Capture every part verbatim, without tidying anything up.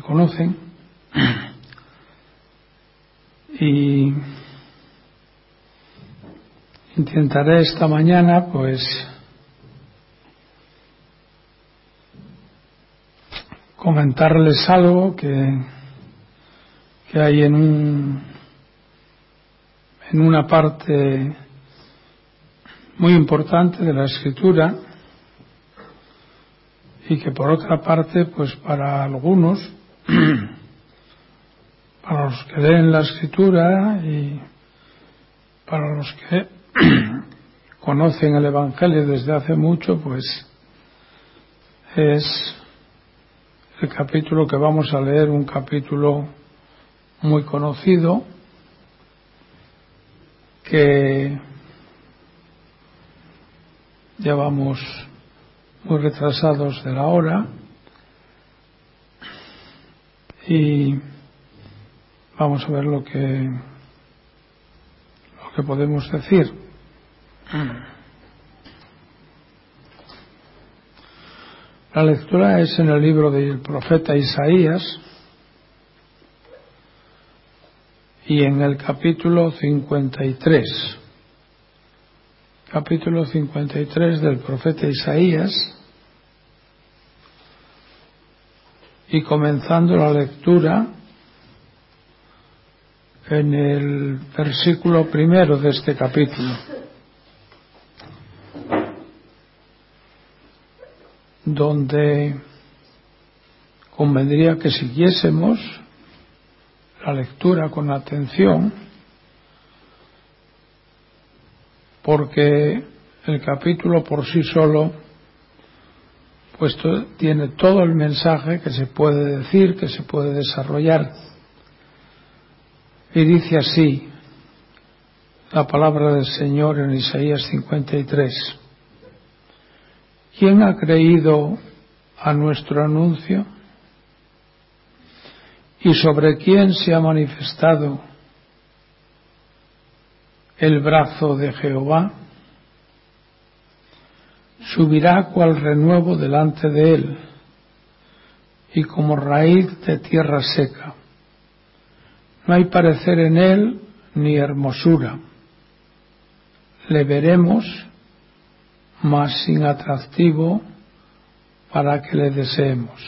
conocen, y intentaré esta mañana pues comentarles algo que, que hay en un en una parte muy importante de la Escritura, y que por otra parte pues para algunos, para los que leen la Escritura y para los que conocen el Evangelio desde hace mucho, pues es el capítulo que vamos a leer, un capítulo muy conocido, que ya vamos muy retrasados de la hora y vamos a ver lo que lo que podemos decir. La lectura es en el libro del profeta Isaías y en el capítulo cincuenta y tres. Capítulo cincuenta y tres del profeta Isaías, y comenzando la lectura en el versículo primero de este capítulo, donde convendría que siguiésemos la lectura con atención, porque el capítulo por sí solo pues tiene todo el mensaje que se puede decir, que se puede desarrollar. Y dice así la palabra del Señor en Isaías cincuenta y tres: ¿quién ha creído a nuestro anuncio? ¿Y sobre quién se ha manifestado el brazo de Jehová? Subirá cual renuevo delante de él, y como raíz de tierra seca. No hay parecer en él ni hermosura. Le veremos, mas sin atractivo para que le deseemos.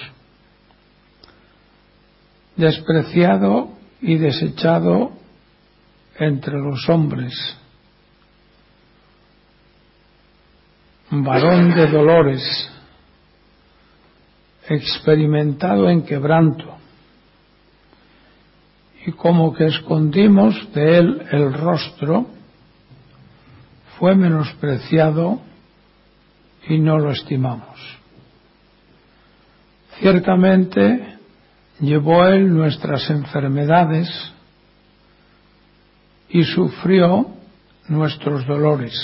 Despreciado y desechado entre los hombres, varón de dolores, experimentado en quebranto, y como que escondimos de él el rostro, fue menospreciado y no lo estimamos. Ciertamente llevó él nuestras enfermedades y sufrió nuestros dolores,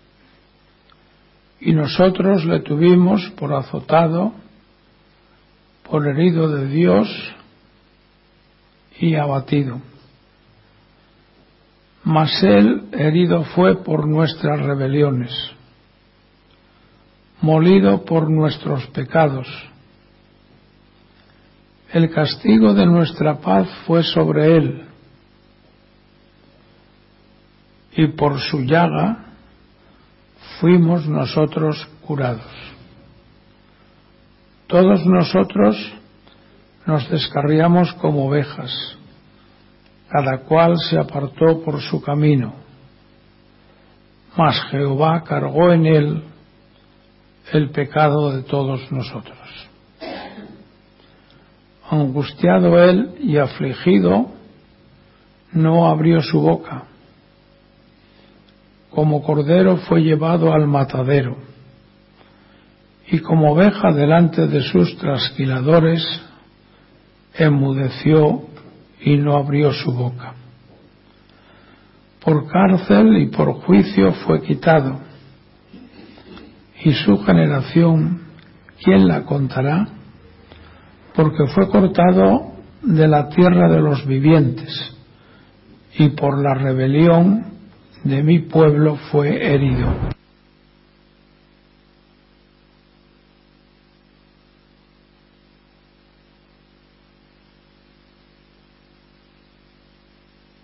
y nosotros le tuvimos por azotado, por herido de Dios y abatido. Mas él herido fue por nuestras rebeliones, molido por nuestros pecados. El castigo de nuestra paz fue sobre él, y por su llaga fuimos nosotros curados. Todos nosotros nos descarriamos como ovejas, cada cual se apartó por su camino, mas Jehová cargó en él el pecado de todos nosotros. Angustiado él y afligido, no abrió su boca. Como cordero fue llevado al matadero, y como oveja delante de sus trasquiladores, enmudeció y no abrió su boca. Por cárcel y por juicio fue quitado, y su generación, ¿quién la contará? Porque fue cortado de la tierra de los vivientes, y por la rebelión de mi pueblo fue herido.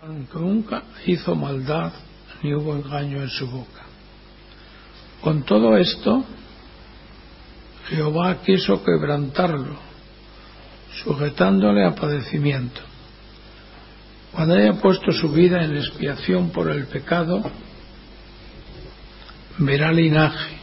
aunque nunca hizo maldad ni hubo engaño en su boca. Con todo esto, Jehová quiso quebrantarlo, sujetándole a padecimiento. Cuando haya puesto su vida en expiación por el pecado, verá linaje,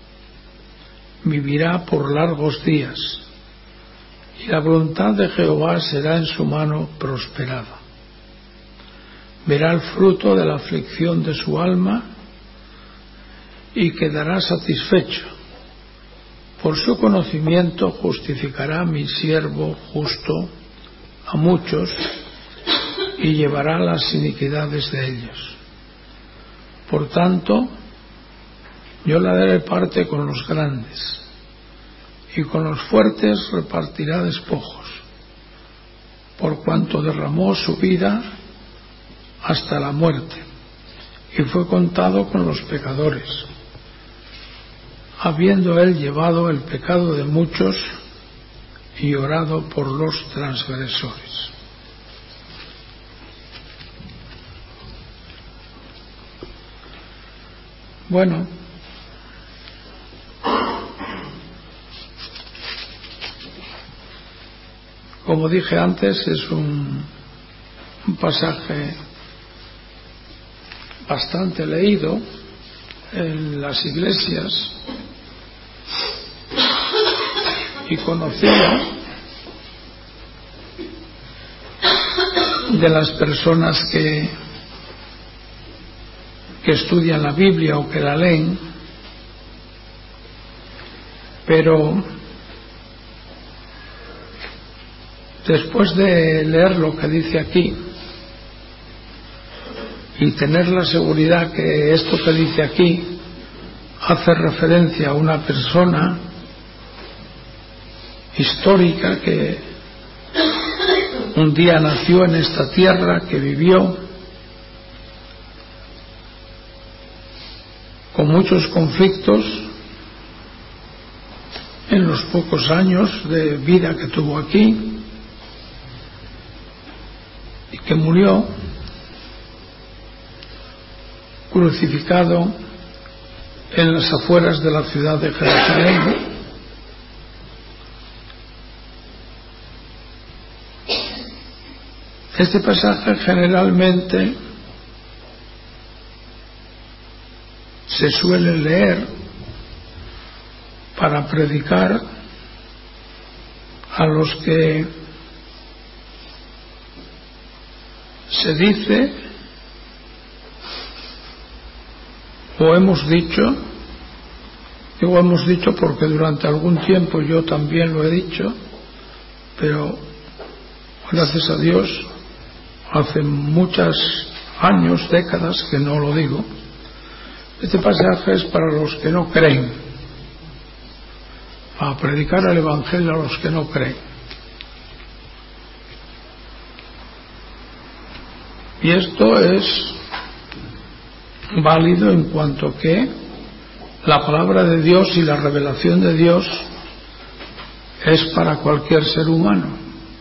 vivirá por largos días, y la voluntad de Jehová será en su mano prosperada. Verá el fruto de la aflicción de su alma y quedará satisfecho. Por su conocimiento justificará mi siervo justo a muchos y llevará las iniquidades de ellos. Por tanto, yo le daré parte con los grandes, y con los fuertes repartirá despojos, por cuanto derramó su vida hasta la muerte, y fue contado con los pecadores, habiendo él llevado el pecado de muchos y orado por los transgresores. Bueno, como dije antes, es un, un pasaje bastante leído en las iglesias y conocido de las personas que, que estudian la Biblia o que la leen, pero después de leer lo que dice aquí y tener la seguridad que esto que dice aquí hace referencia a una persona histórica que un día nació en esta tierra, que vivió con muchos conflictos en los pocos años de vida que tuvo aquí y que murió crucificado en las afueras de la ciudad de Jerusalén. Este pasaje generalmente se suele leer para predicar a los que se dice o hemos dicho, digo hemos dicho porque durante algún tiempo yo también lo he dicho, pero gracias a Dios hace muchos años, décadas que no lo digo. Este pasaje es para los que no creen, a predicar el Evangelio a los que no creen. Y esto es válido en cuanto que la palabra de Dios y la revelación de Dios es para cualquier ser humano.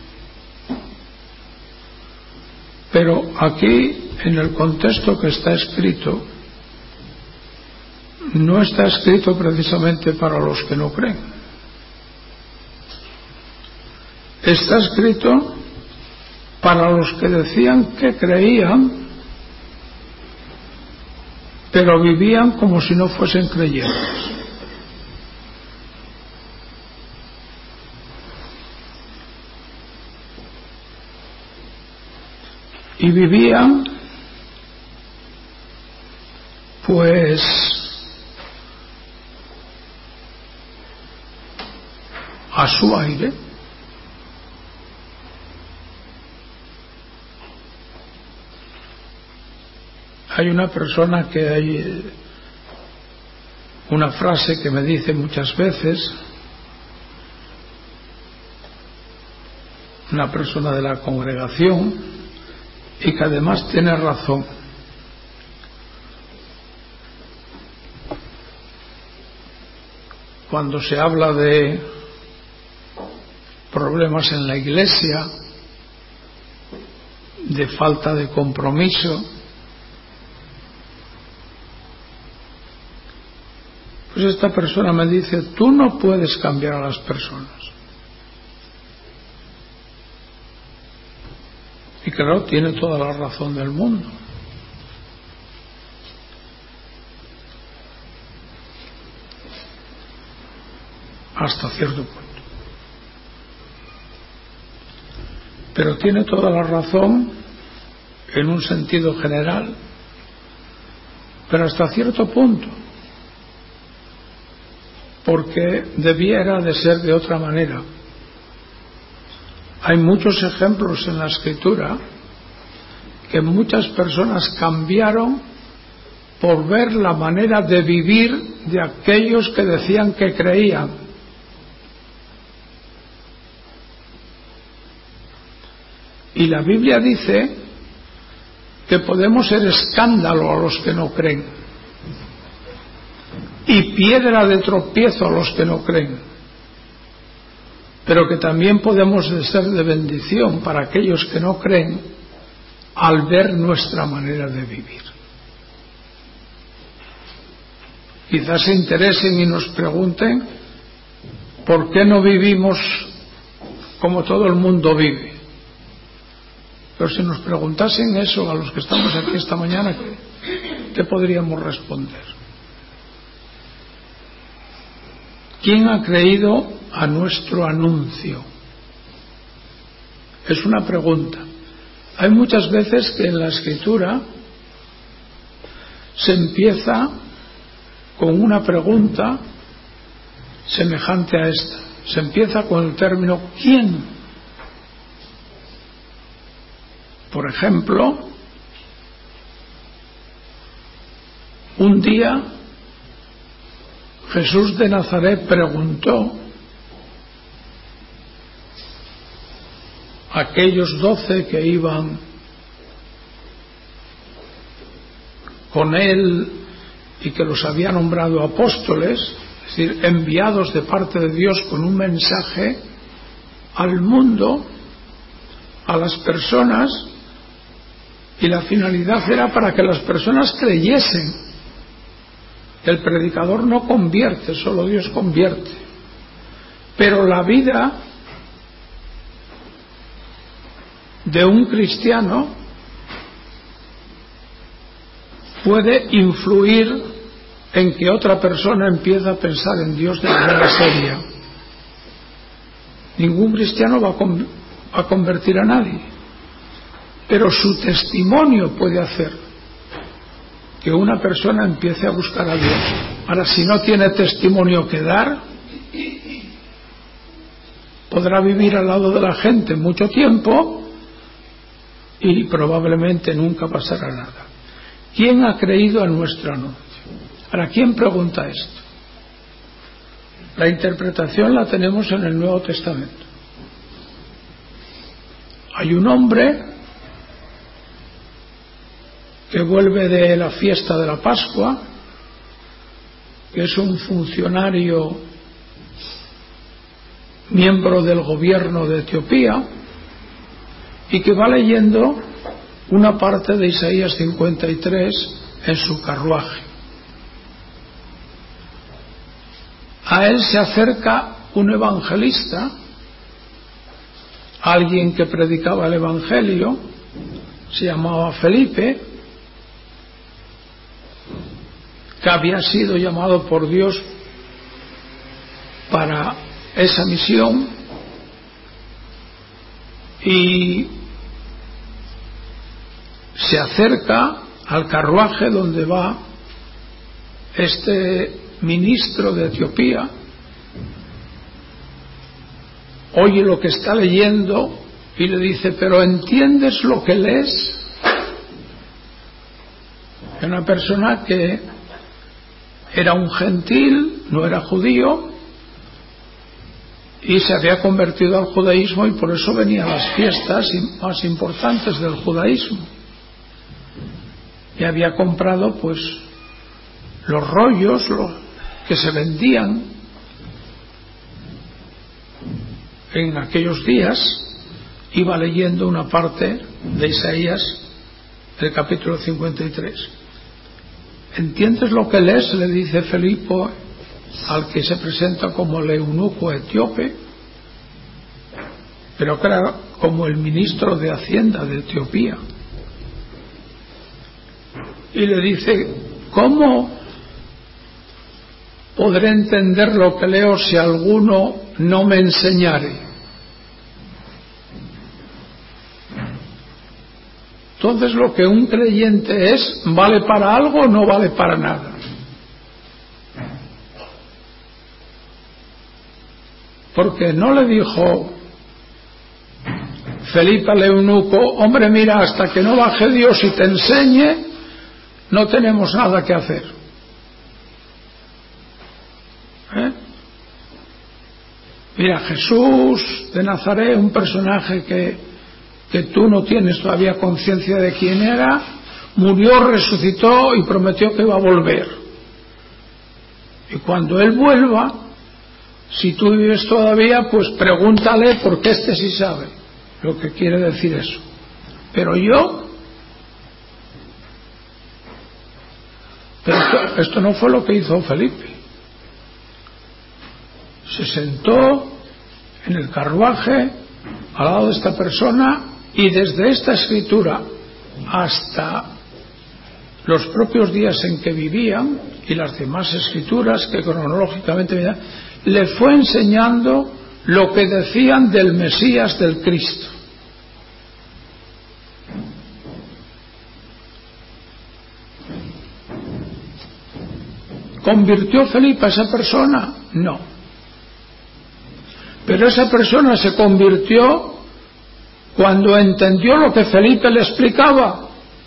Pero aquí, en el contexto que está escrito, no está escrito precisamente para los que no creen. Está escrito para los que decían que creían, pero vivían como si no fuesen creyentes. Y vivían, pues, a su aire. Hay una persona que hay una frase que me dice muchas veces, una persona de la congregación, y que además tiene razón. Cuando se habla de problemas en la iglesia, de falta de compromiso, pues esta persona me dice: tú no puedes cambiar a las personas. Y claro, tiene toda la razón del mundo. Hasta cierto punto. Pero tiene toda la razón en un sentido general, pero hasta cierto punto, porque debiera de ser de otra manera. Hay muchos ejemplos en la Escritura que muchas personas cambiaron por ver la manera de vivir de aquellos que decían que creían. Y la Biblia dice que podemos ser escándalo a los que no creen y piedra de tropiezo a los que no creen, pero que también podemos ser de bendición para aquellos que no creen al ver nuestra manera de vivir. Quizás se interesen y nos pregunten por qué no vivimos como todo el mundo vive. Pero si nos preguntasen eso a los que estamos aquí esta mañana, ¿qué podríamos responder? ¿Quién ha creído a nuestro anuncio? Es una pregunta. Hay muchas veces que en la Escritura se empieza con una pregunta semejante a esta. Se empieza con el término ¿quién? Por ejemplo, un día Jesús de Nazaret preguntó a aquellos doce que iban con él y que los había nombrado apóstoles, es decir, enviados de parte de Dios con un mensaje al mundo, a las personas, y la finalidad era para que las personas creyesen. El predicador no convierte, solo Dios convierte. Pero la vida de un cristiano puede influir en que otra persona empiece a pensar en Dios de manera seria. Ningún cristiano va a, con, a convertir a nadie, pero su testimonio puede hacer que una persona empiece a buscar a Dios. Ahora, si no tiene testimonio que dar, podrá vivir al lado de la gente mucho tiempo y probablemente nunca pasará nada. ¿Quién ha creído a nuestro anuncio? Ahora, ¿quién pregunta esto? La interpretación la tenemos en el Nuevo Testamento. Hay un hombre que vuelve de la fiesta de la Pascua, que es un funcionario miembro del gobierno de Etiopía y que va leyendo una parte de Isaías cincuenta y tres en su carruaje. A él se acerca un evangelista, alguien que predicaba el evangelio, se llamaba Felipe, que había sido llamado por Dios para esa misión, y se acerca al carruaje donde va este ministro de Etiopía, oye lo que está leyendo y le dice: ¿pero entiendes lo que lees? Es una persona que era un gentil, no era judío, y se había convertido al judaísmo, y por eso venía a las fiestas más importantes del judaísmo. Y había comprado pues los rollos los que se vendían en aquellos días, iba leyendo una parte de Isaías, el capítulo cincuenta y tres. ¿Entiendes lo que lees?, le dice Felipo al que se presenta como el eunuco etíope, pero que era como el ministro de Hacienda de Etiopía. Y le dice: ¿cómo podré entender lo que leo si alguno no me enseñare? Entonces, lo que un creyente es, ¿vale para algo o no vale para nada? Porque no le dijo Felipe al eunuco: hombre, mira, hasta que no baje Dios y te enseñe, no tenemos nada que hacer. ¿Eh? Mira, Jesús de Nazaret, un personaje que, que tú no tienes todavía conciencia de quién era, murió, resucitó y prometió que iba a volver. Y cuando Él vuelva, si tú vives todavía, pues pregúntale, porque este sí sabe lo que quiere decir eso. Pero yo... Pero esto, esto no fue lo que hizo Felipe. Se sentó en el carruaje al lado de esta persona, y desde esta escritura hasta los propios días en que vivían y las demás escrituras que cronológicamente le fue enseñando lo que decían del Mesías, del Cristo. ¿Convirtió Felipe a esa persona? No. Pero esa persona se convirtió cuando entendió lo que Felipe le explicaba.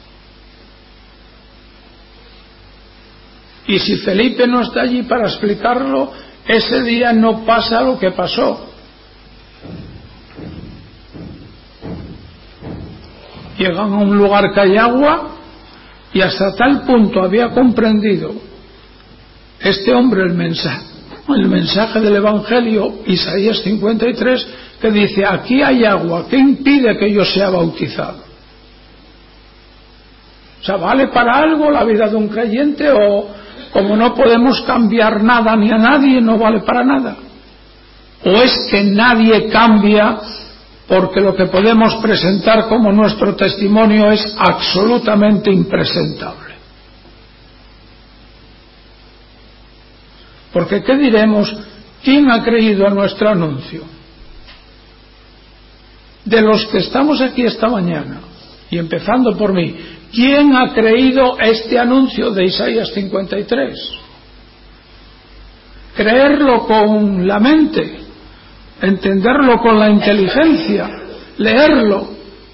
Y si Felipe no está allí para explicarlo, ese día no pasa lo que pasó. Llegan a un lugar que hay agua, y hasta tal punto había comprendido este hombre el mensaje, el mensaje del Evangelio, Isaías cincuenta y tres, que dice: aquí hay agua, ¿qué impide que yo sea bautizado? O sea, ¿vale para algo la vida de un creyente? O como no podemos cambiar nada ni a nadie, no vale para nada. ¿O es que nadie cambia porque lo que podemos presentar como nuestro testimonio es absolutamente impresentable? Porque ¿qué diremos? ¿Quién ha creído a nuestro anuncio? De los que estamos aquí esta mañana, y empezando por mí, ¿quién ha creído este anuncio de Isaías cincuenta y tres? Creerlo con la mente, entenderlo con la inteligencia, leerlo,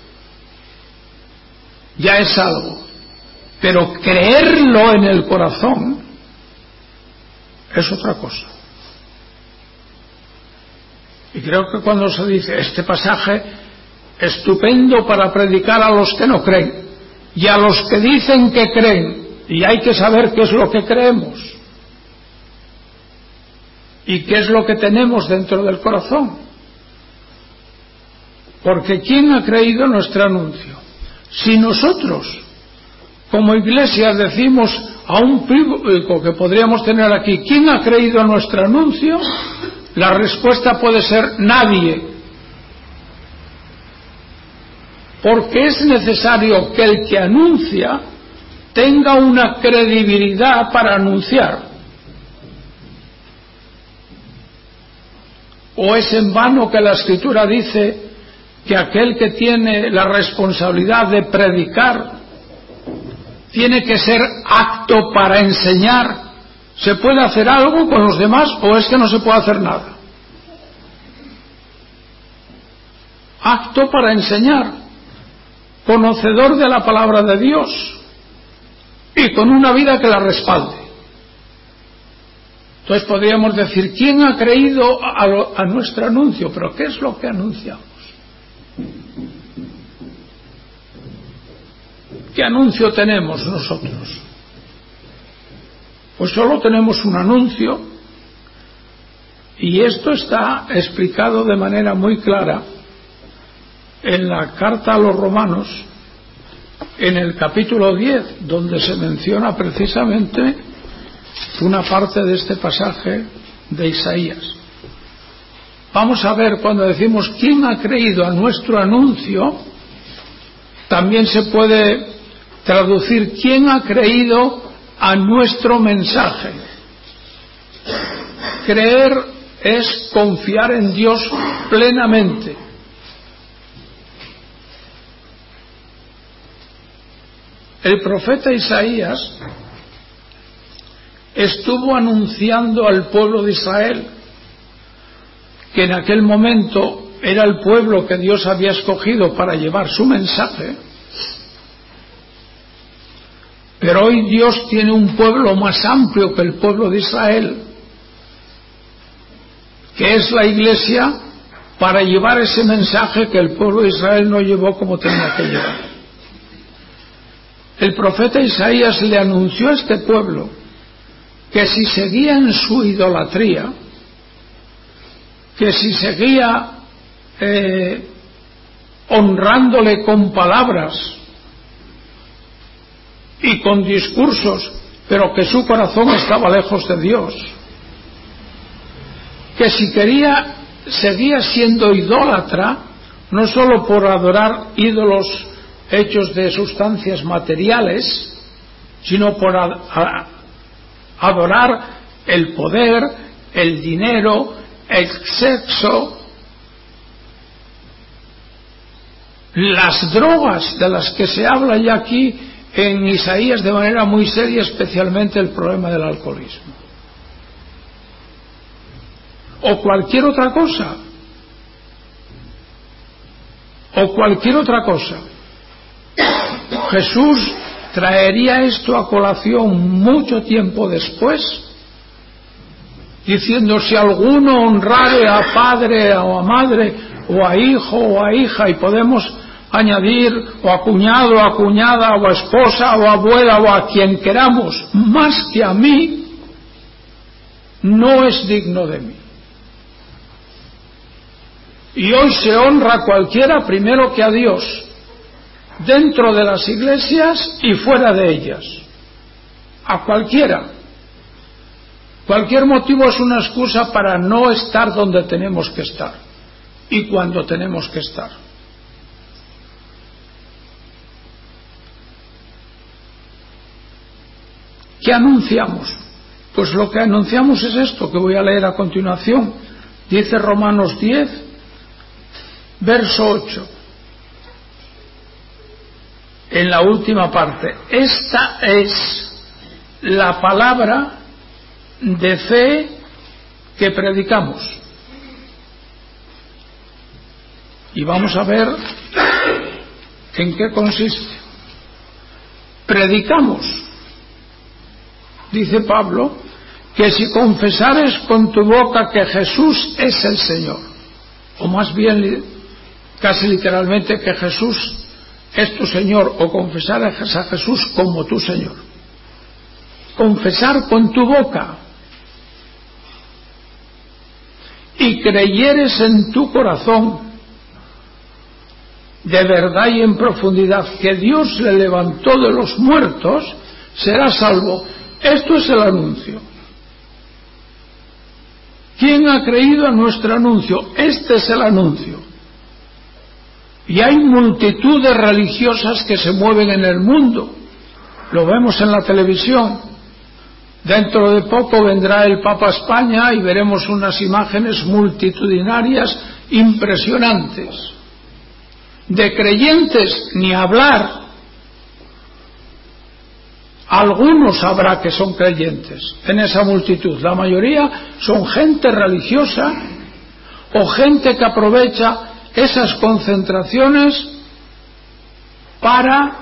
ya es algo. Pero creerlo en el corazón es otra cosa. Y creo que cuando se dice este pasaje, estupendo para predicar a los que no creen y a los que dicen que creen, y hay que saber qué es lo que creemos y qué es lo que tenemos dentro del corazón. Porque ¿quién ha creído nuestro anuncio? Si nosotros como iglesia decimos a un público que podríamos tener aquí: ¿quién ha creído nuestro anuncio?, la respuesta puede ser: nadie. Porque es necesario que el que anuncia tenga una credibilidad para anunciar. ¿O es en vano que la Escritura dice que aquel que tiene la responsabilidad de predicar tiene que ser apto para enseñar? ¿Se puede hacer algo con los demás o es que no se puede hacer nada? Apto para enseñar, conocedor de la palabra de Dios y con una vida que la respalde. Entonces podríamos decir: ¿quién ha creído a, lo, a nuestro anuncio? Pero ¿qué es lo que anunciamos? ¿Qué anuncio tenemos nosotros? Pues solo tenemos un anuncio, y esto está explicado de manera muy clara en la carta a los romanos, en el capítulo diez, donde se menciona precisamente una parte de este pasaje de Isaías. Vamos a ver, cuando decimos ¿quién ha creído a nuestro anuncio?, también se puede traducir ¿quién ha creído a nuestro mensaje? Creer es confiar en Dios plenamente. El profeta Isaías estuvo anunciando al pueblo de Israel, que en aquel momento era el pueblo que Dios había escogido para llevar su mensaje, pero hoy Dios tiene un pueblo más amplio que el pueblo de Israel, que es la Iglesia, para llevar ese mensaje que el pueblo de Israel no llevó como tenía que llevar. El profeta Isaías le anunció a este pueblo que si seguía en su idolatría, que si seguía eh, honrándole con palabras y con discursos, pero que su corazón estaba lejos de Dios, que si quería, seguía siendo idólatra, no solo por adorar ídolos hechos de sustancias materiales, sino por a, a, adorar el poder, el dinero, el sexo, las drogas de las que se habla ya aquí en Isaías de manera muy seria, especialmente el problema del alcoholismo, o cualquier otra cosa, o cualquier otra cosa. Jesús traería esto a colación mucho tiempo después, diciendo: si alguno honrare a padre o a madre o a hijo o a hija, y podemos añadir o a cuñado o a cuñada o a esposa o a abuela o a quien queramos, más que a mí, no es digno de mí. Y hoy se honra a cualquiera primero que a Dios, dentro de las iglesias y fuera de ellas, a cualquiera. Cualquier motivo es una excusa para no estar donde tenemos que estar y cuando tenemos que estar. ¿Qué anunciamos? Pues lo que anunciamos es esto que voy a leer a continuación. Dice Romanos diez, verso ocho, en la última parte: esta es la palabra de fe que predicamos. Y vamos a ver en qué consiste. Predicamos, dice Pablo, que si confesares con tu boca que Jesús es el Señor, o más bien casi literalmente que Jesús es tu Señor, o confesares a Jesús como tu Señor. Confesar con tu boca y creyeres en tu corazón de verdad y en profundidad que Dios le levantó de los muertos, serás salvo. Esto es el anuncio. ¿Quién ha creído a nuestro anuncio? Este es el anuncio. Y hay multitudes religiosas que se mueven en el mundo. Lo vemos en la televisión. Dentro de poco vendrá el Papa a España y veremos unas imágenes multitudinarias impresionantes. De creyentes ni hablar. Algunos habrá que son creyentes en esa multitud. La mayoría son gente religiosa o gente que aprovecha esas concentraciones para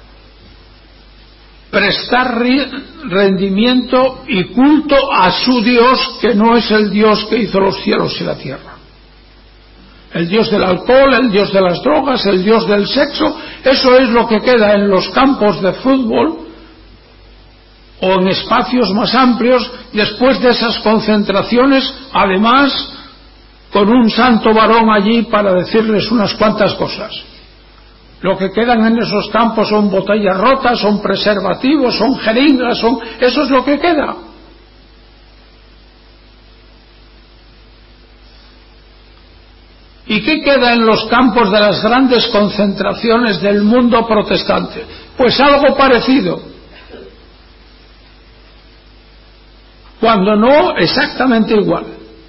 prestar rendimiento y culto a su Dios, que no es el Dios que hizo los cielos y la tierra. El Dios del alcohol, el Dios de las drogas, el Dios del sexo, eso es lo que queda en los campos de fútbol o en espacios más amplios después de esas concentraciones, además con un santo varón allí para decirles unas cuantas cosas. Lo que quedan en esos campos son botellas rotas, son preservativos, son jeringas, son... eso es lo que queda. ¿Y qué queda en los campos de las grandes concentraciones del mundo protestante? Pues algo parecido. Cuando no exactamente igual.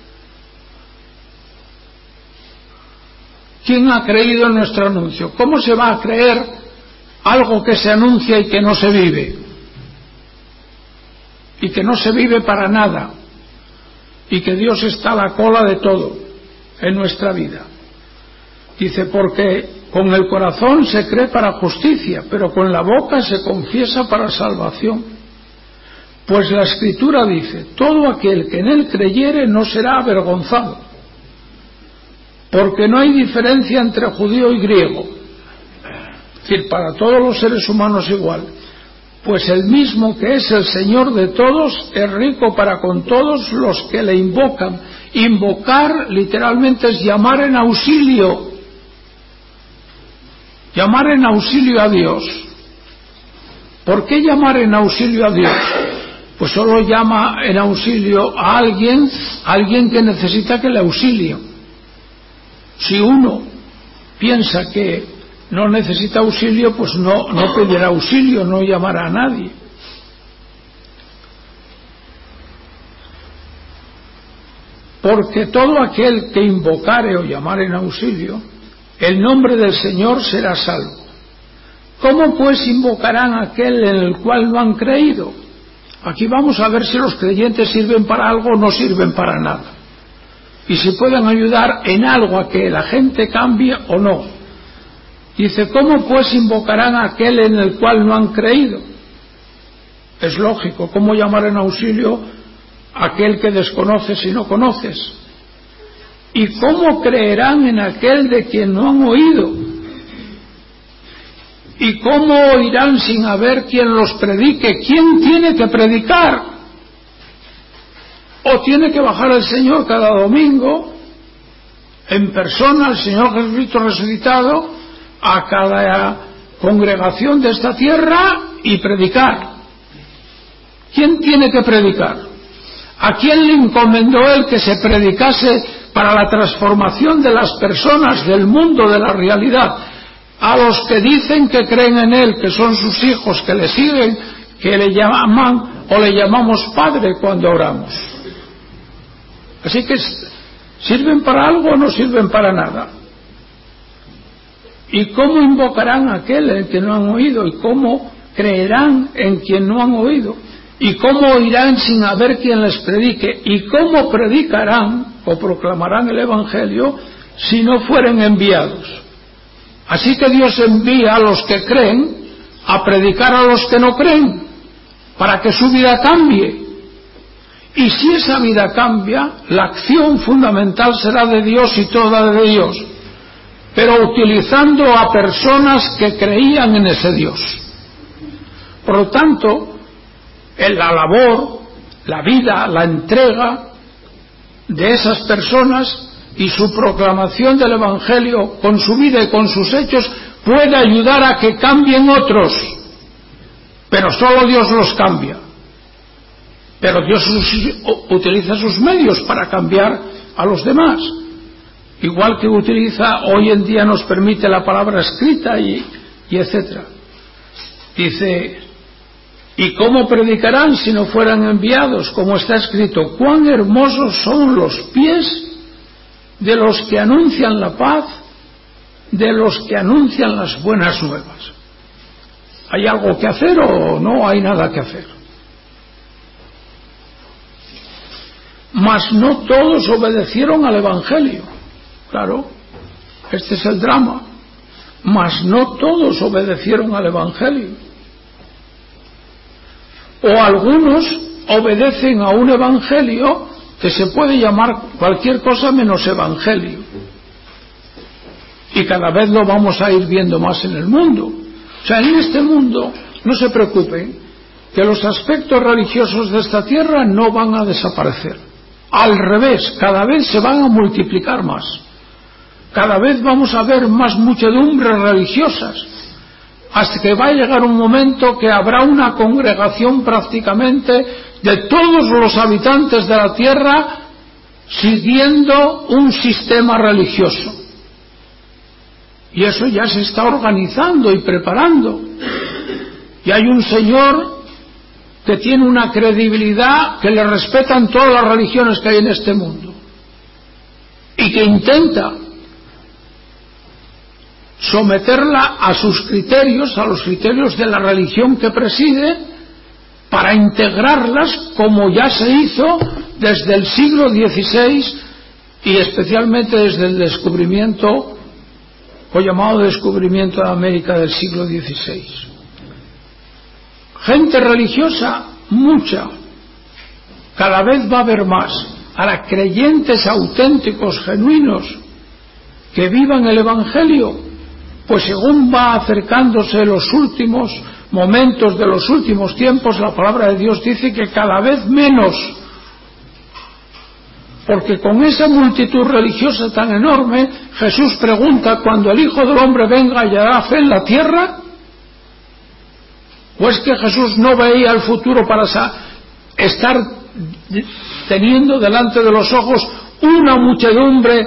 ¿Quién ha creído en nuestro anuncio? ¿Cómo se va a creer algo que se anuncia y que no se vive? Y que no se vive para nada. Y que Dios está a la cola de todo en nuestra vida. Dice, porque con el corazón se cree para justicia, pero con la boca se confiesa para salvación. Pues la Escritura dice, todo aquel que en él creyere no será avergonzado, porque no hay diferencia entre judío y griego, es decir, para todos los seres humanos igual, pues el mismo que es el Señor de todos es rico para con todos los que le invocan. Invocar literalmente es llamar en auxilio, llamar en auxilio a Dios. ¿Por qué llamar en auxilio a Dios? Pues solo llama en auxilio a alguien, a alguien que necesita que le auxilie. Si uno piensa que no necesita auxilio, pues no, no pedirá auxilio, no llamará a nadie. Porque todo aquel que invocare o llamare en auxilio, el nombre del Señor será salvo. ¿Cómo pues invocarán a aquel en el cual no han creído? Aquí vamos a ver si los creyentes sirven para algo o no sirven para nada. Y si pueden ayudar en algo a que la gente cambie o no. Dice, ¿cómo pues invocarán a aquel en el cual no han creído? Es lógico, ¿cómo llamar en auxilio a aquel que desconoces y no conoces? ¿Y cómo creerán en aquel de quien no han oído? ¿Y cómo oirán sin haber quien los predique? ¿Quién tiene que predicar? ¿O tiene que bajar el Señor cada domingo, en persona, el Señor Jesucristo resucitado, a cada congregación de esta tierra y predicar? ¿Quién tiene que predicar? ¿A quién le encomendó él que se predicase para la transformación de las personas, del mundo, de la realidad? A los que dicen que creen en él, que son sus hijos, que le siguen, que le llaman o le llamamos Padre cuando oramos. Así que, ¿sirven para algo o no sirven para nada? ¿Y cómo invocarán a aquel en que no han oído? ¿Y cómo creerán en quien no han oído? ¿Y cómo oirán sin haber quien les predique? ¿Y cómo predicarán o proclamarán el Evangelio si no fueren enviados? Así que Dios envía a los que creen a predicar a los que no creen, para que su vida cambie. Y si esa vida cambia, la acción fundamental será de Dios y toda de Dios, pero utilizando a personas que creían en ese Dios. Por lo tanto, en la labor, la vida, la entrega de esas personas y su proclamación del Evangelio con su vida y con sus hechos puede ayudar a que cambien otros, pero solo Dios los cambia. Pero Dios utiliza sus medios para cambiar a los demás, igual que utiliza, hoy en día nos permite la palabra escrita y, y etcétera. Dice, ¿y cómo predicarán si no fueran enviados? Como está escrito, cuán hermosos son los pies de los que anuncian la paz, de los que anuncian las buenas nuevas. ¿Hay algo que hacer o no hay nada que hacer? Mas no todos obedecieron al Evangelio. Claro, este es el drama. Mas no todos obedecieron al Evangelio. O algunos obedecen a un Evangelio que se puede llamar cualquier cosa menos Evangelio. Y cada vez lo vamos a ir viendo más en el mundo. O sea, en este mundo, no se preocupen, que los aspectos religiosos de esta tierra no van a desaparecer. Al revés, cada vez se van a multiplicar más. Cada vez vamos a ver más muchedumbres religiosas, hasta que va a llegar un momento que habrá una congregación prácticamente de todos los habitantes de la tierra siguiendo un sistema religioso. Y eso ya se está organizando y preparando. Y hay un señor que tiene una credibilidad que le respetan todas las religiones que hay en este mundo, y que intenta someterla a sus criterios, a los criterios de la religión que preside, para integrarlas, como ya se hizo desde el siglo dieciséis y especialmente desde el descubrimiento, o llamado descubrimiento de América del siglo dieciséis. Gente religiosa, mucha, cada vez va a haber más. Ahora, creyentes auténticos, genuinos, que vivan el Evangelio, pues según va acercándose los últimos momentos de los últimos tiempos, la palabra de Dios dice que cada vez menos, porque con esa multitud religiosa tan enorme, Jesús pregunta: cuando el Hijo del Hombre venga, ¿hallará fe en la tierra? ¿O es que Jesús no veía el futuro para estar teniendo delante de los ojos una muchedumbre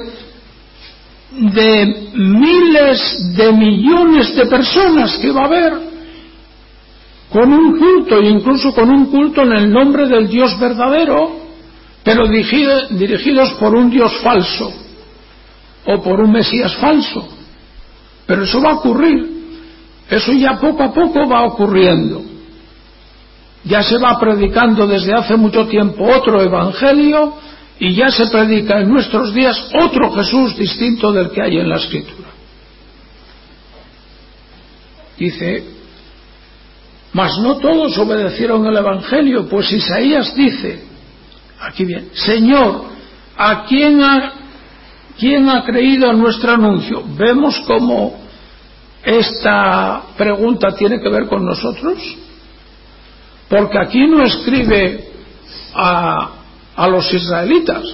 de miles de millones de personas que va a haber, con un culto, e incluso con un culto en el nombre del Dios verdadero, pero dirigidos por un Dios falso o por un Mesías falso? Pero eso va a ocurrir. Eso ya poco a poco va ocurriendo. Ya se va predicando desde hace mucho tiempo otro evangelio, y ya se predica en nuestros días otro Jesús distinto del que hay en la Escritura. Dice: mas no todos obedecieron el evangelio, pues Isaías dice, aquí bien, Señor, ¿a quién ha, quién ha creído a nuestro anuncio? Vemos cómo esta pregunta tiene que ver con nosotros, porque aquí no escribe a, a los israelitas.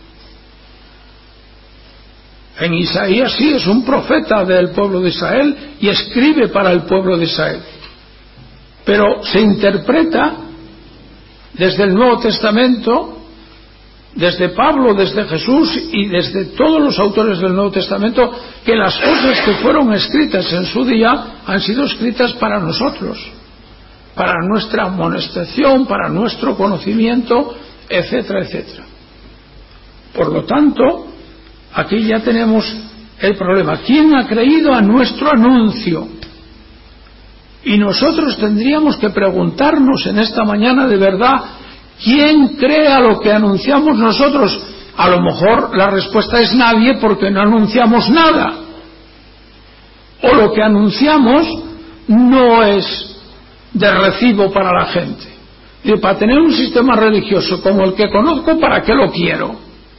En Isaías sí es un profeta del pueblo de Israel y escribe para el pueblo de Israel, pero se interpreta desde el Nuevo Testamento, desde Pablo, desde Jesús y desde todos los autores del Nuevo Testamento, que las cosas que fueron escritas en su día han sido escritas para nosotros, para nuestra amonestación, para nuestro conocimiento, etcétera, etcétera. Por lo tanto, aquí ya tenemos el problema. ¿Quién ha creído a nuestro anuncio? Y nosotros tendríamos que preguntarnos en esta mañana de verdad: ¿quién cree a lo que anunciamos nosotros? A lo mejor la respuesta es nadie, porque no anunciamos nada. O lo que anunciamos no es de recibo para la gente. Y para tener un sistema religioso como el que conozco, ¿para qué lo quiero?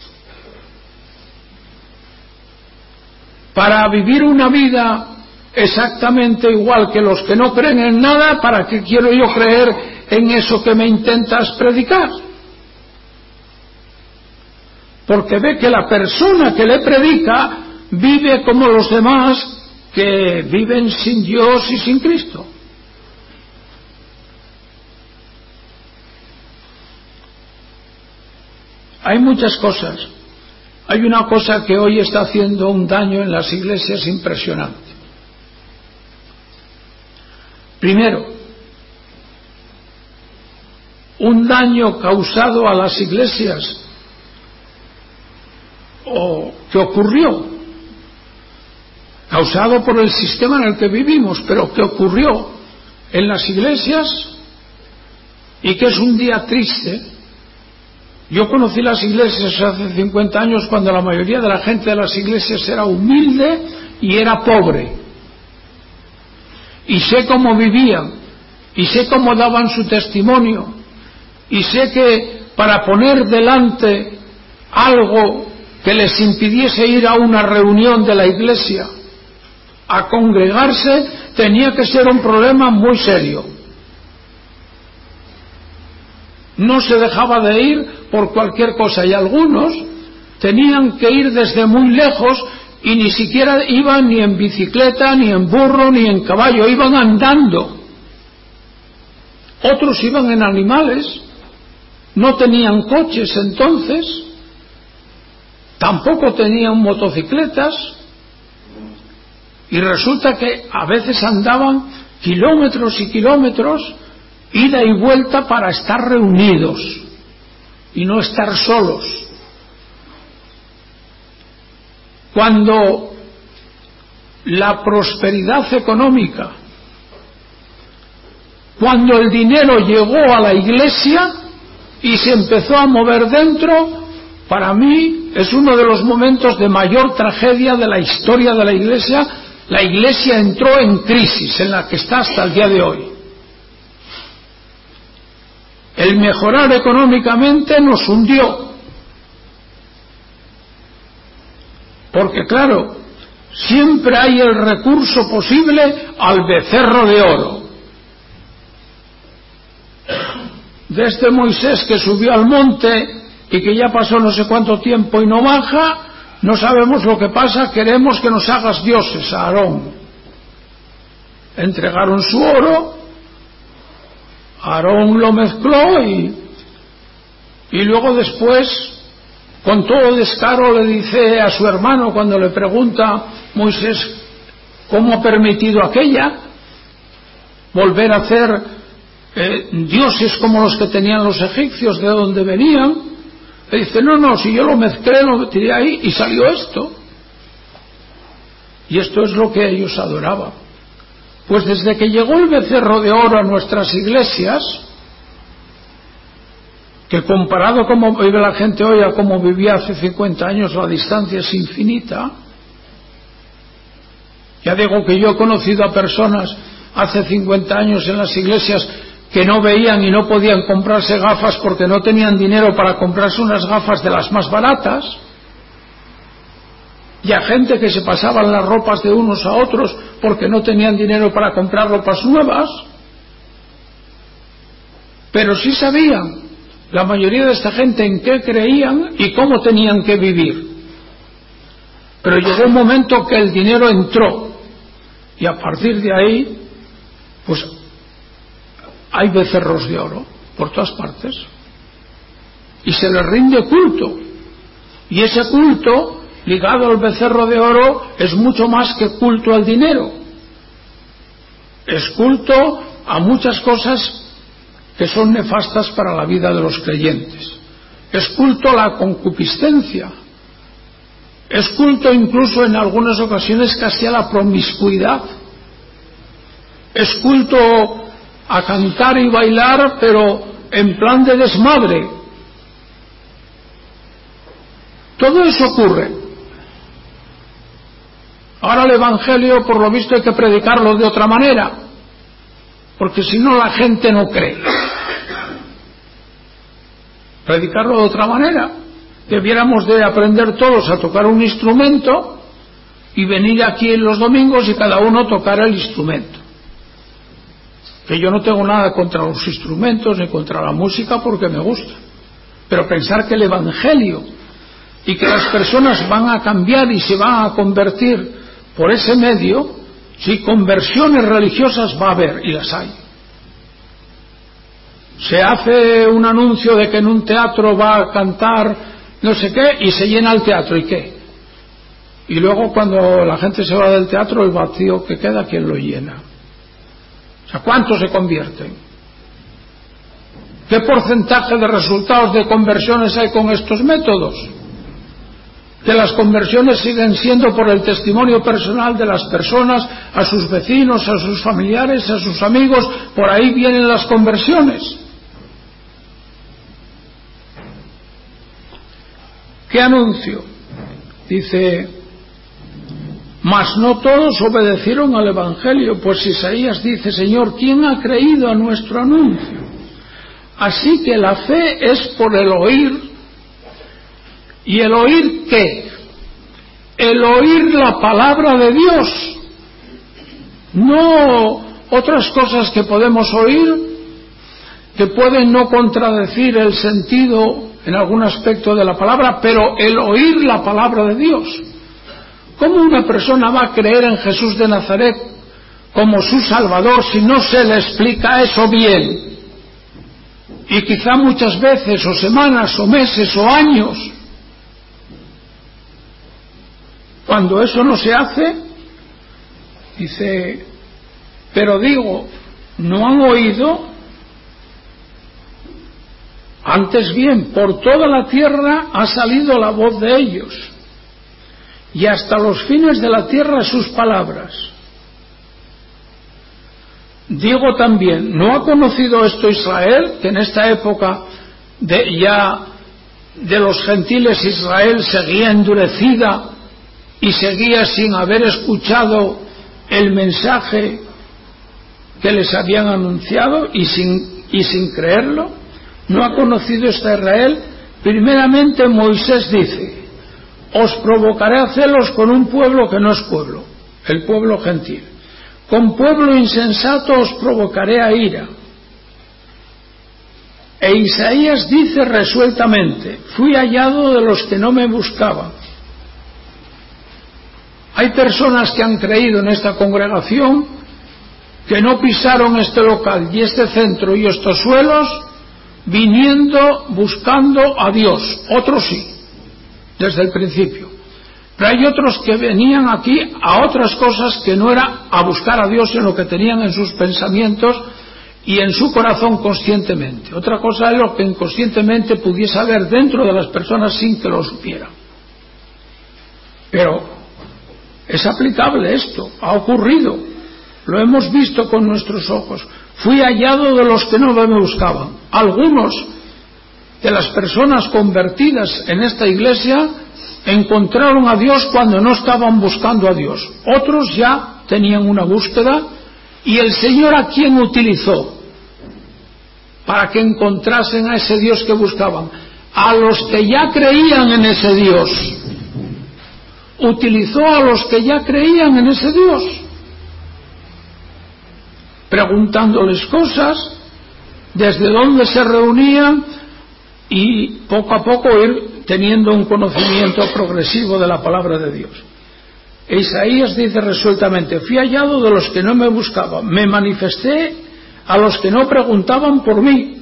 Para vivir una vida exactamente igual que los que no creen en nada, ¿para qué quiero yo creer en eso que me intentas predicar? Porque ve que la persona que le predica vive como los demás, que viven sin Dios y sin Cristo. Hay muchas cosas. Hay una cosa que hoy está haciendo un daño en las iglesias impresionante. Primero, un daño causado a las iglesias, o que ocurrió, causado por el sistema en el que vivimos, pero que ocurrió en las iglesias y que es un día triste. Yo conocí las iglesias hace cincuenta años, cuando la mayoría de la gente de las iglesias era humilde y era pobre. Y sé cómo vivían, y sé cómo daban su testimonio, y sé que para poner delante algo que les impidiese ir a una reunión de la iglesia, a congregarse, tenía que ser un problema muy serio. no se dejaba de ir por cualquier cosa, y algunos tenían que ir desde muy lejos y ni siquiera iban ni en bicicleta, ni en burro, ni en caballo, iban andando. Otros iban en animales, no tenían coches entonces, tampoco tenían motocicletas, y resulta que a veces andaban kilómetros y kilómetros, ida y vuelta, para estar reunidos y no estar solos. Cuando la prosperidad económica, cuando el dinero llegó a la Iglesia y se empezó a mover dentro, para mí es uno de los momentos de mayor tragedia de la historia de la Iglesia. La Iglesia entró en crisis, en la que está hasta el día de hoy. El mejorar económicamente nos hundió, porque claro, siempre hay el recurso posible al becerro de oro. Desde Moisés, que subió al monte y que ya pasó no sé cuánto tiempo y no baja, no sabemos lo que pasa. Queremos que nos hagas dioses, a Aarón. Entregaron su oro, Aarón lo mezcló y, y luego después, con todo descaro, le dice a su hermano, cuando le pregunta Moisés cómo ha permitido aquella, volver a hacer eh, dioses como los que tenían los egipcios, de donde venían, le dice: no, no, si yo lo mezclé, lo tiré ahí y salió esto. Y esto es lo que ellos adoraban. Pues desde que llegó el becerro de oro a nuestras iglesias, que comparado a cómo vive la gente hoy a cómo vivía hace cincuenta años, la distancia es infinita. Ya digo que yo he conocido a personas hace cincuenta años en las iglesias que no veían y no podían comprarse gafas porque no tenían dinero para comprarse unas gafas de las más baratas, y a gente que se pasaban las ropas de unos a otros porque no tenían dinero para comprar ropas nuevas. Pero sí sabían la mayoría de esta gente en qué creían y cómo tenían que vivir. Pero llegó un momento que el dinero entró, y a partir de ahí pues hay becerros de oro por todas partes y se les rinde culto, y ese culto ligado al becerro de oro es mucho más que culto al dinero, es culto a muchas cosas que son nefastas para la vida de los creyentes. Es culto a la concupiscencia, es culto incluso en algunas ocasiones casi a la promiscuidad, es culto a cantar y bailar, pero en plan de desmadre. Todo eso ocurre. Ahora el Evangelio, por lo visto, hay que predicarlo de otra manera, porque si no la gente no cree. Predicarlo de otra manera. Debiéramos de aprender todos a tocar un instrumento y venir aquí en los domingos y cada uno tocar el instrumento. Que yo no tengo nada contra los instrumentos ni contra la música, porque me gusta, pero pensar que el Evangelio y que las personas van a cambiar y se van a convertir por ese medio, si conversiones religiosas va a haber, y las hay. Se hace un anuncio de que en un teatro va a cantar no sé qué y se llena el teatro, ¿y qué? Y luego cuando la gente se va del teatro, el vacío que queda, ¿quién lo llena? O sea, ¿cuántos se convierten? ¿Qué porcentaje de resultados de conversiones hay con estos métodos? Que las conversiones siguen siendo por el testimonio personal de las personas, a sus vecinos, a sus familiares, a sus amigos. Por ahí vienen las conversiones. ¿Qué anuncio? Dice: mas no todos obedecieron al Evangelio, pues Isaías dice: Señor, ¿quién ha creído a nuestro anuncio? Así que la fe es por el oír. ¿Y el oír qué? El oír la palabra de Dios, no otras cosas que podemos oír. que pueden no contradecir el sentido en algún aspecto de la palabra, pero el oír la palabra de Dios. ¿Cómo una persona va a creer en Jesús de Nazaret como su Salvador si no se le explica eso bien? Y quizá muchas veces, o semanas, o meses, o años. Cuando eso no se hace, dice, pero digo, ¿no han oído? Antes bien, por toda la tierra ha salido la voz de ellos, y hasta los fines de la tierra sus palabras. Digo también, ¿no ha conocido esto Israel, que en esta época de ya de los gentiles Israel seguía endurecida y seguía sin haber escuchado el mensaje que les habían anunciado y sin, y sin creerlo? ¿No ha conocido esta Israel? Primeramente Moisés dice, os provocaré a celos con un pueblo que no es pueblo, el pueblo gentil. Con pueblo insensato os provocaré a ira. E Isaías dice resueltamente, fui hallado de los que no me buscaban. Hay personas que han creído en esta congregación que no pisaron este local y este centro y estos suelos viniendo, buscando a Dios. Otros sí, desde el principio. Pero hay otros que venían aquí a otras cosas que no era a buscar a Dios en lo que tenían en sus pensamientos y en su corazón conscientemente. Otra cosa es lo que inconscientemente pudiese haber dentro de las personas sin que lo supieran. Pero es aplicable esto, ha ocurrido, lo hemos visto con nuestros ojos. Fui hallado de los que no me buscaban. Algunos de las personas convertidas en esta iglesia encontraron a Dios cuando no estaban buscando a Dios. Otros ya tenían una búsqueda y el Señor a quién utilizó para que encontrasen a ese Dios que buscaban. A los que ya creían en ese Dios. Utilizó a los que ya creían en ese Dios, preguntándoles cosas, desde dónde se reunían y poco a poco ir teniendo un conocimiento progresivo de la palabra de Dios. E Isaías dice resueltamente, fui hallado de los que no me buscaban, me manifesté a los que no preguntaban por mí.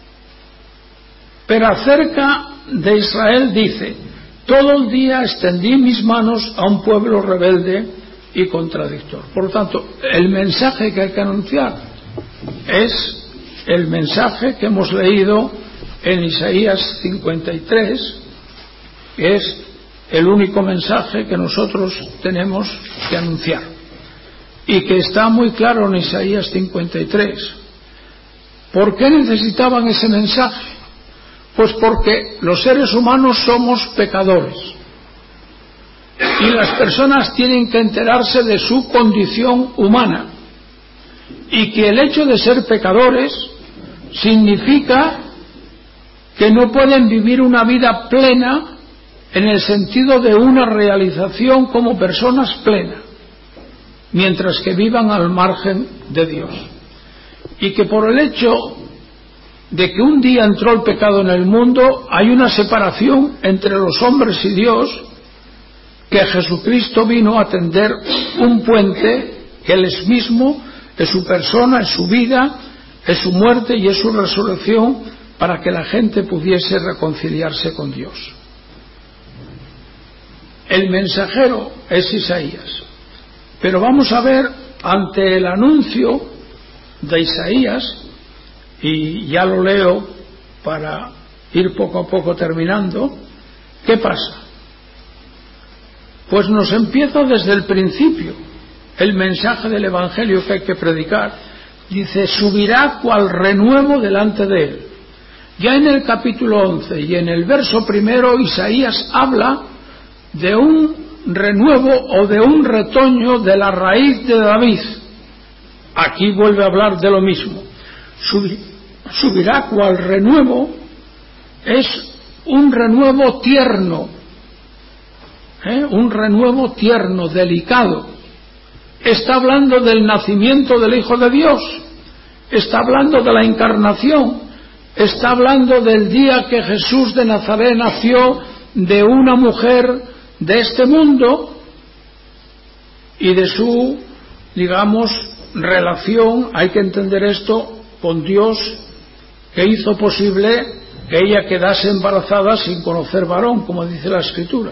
Pero acerca de Israel dice, todo el día extendí mis manos a un pueblo rebelde y contradictor. Por lo tanto, el mensaje que hay que anunciar es el mensaje que hemos leído en Isaías cincuenta y tres, que es el único mensaje que nosotros tenemos que anunciar y que está muy claro en Isaías cincuenta y tres. ¿Por qué necesitaban ese mensaje? Pues porque los seres humanos somos pecadores y las personas tienen que enterarse de su condición humana y que el hecho de ser pecadores significa que no pueden vivir una vida plena en el sentido de una realización como personas plena, mientras que vivan al margen de Dios. Y que por el hecho de que un día entró el pecado en el mundo, hay una separación entre los hombres y Dios, que Jesucristo vino a tender un puente, que Él es mismo, es su persona, es su vida, es su muerte y es su resurrección, para que la gente pudiese reconciliarse con Dios. El mensajero es Isaías. Pero vamos a ver, ante el anuncio de Isaías, y ya lo leo para ir poco a poco terminando, ¿qué pasa? Pues nos empieza desde el principio el mensaje del Evangelio que hay que predicar. Dice, subirá cual renuevo delante de él. Ya en el capítulo once y en el verso primero, Isaías habla de un renuevo o de un retoño de la raíz de David. Aquí vuelve a hablar de lo mismo. Subirá cual renuevo, es un renuevo tierno, ¿eh? un renuevo tierno, delicado. Está hablando del nacimiento del Hijo de Dios, está hablando de la encarnación, está hablando del día que Jesús de Nazaret nació de una mujer de este mundo y de su, digamos, relación, hay que entender esto, con Dios, que hizo posible que ella quedase embarazada sin conocer varón, como dice la Escritura.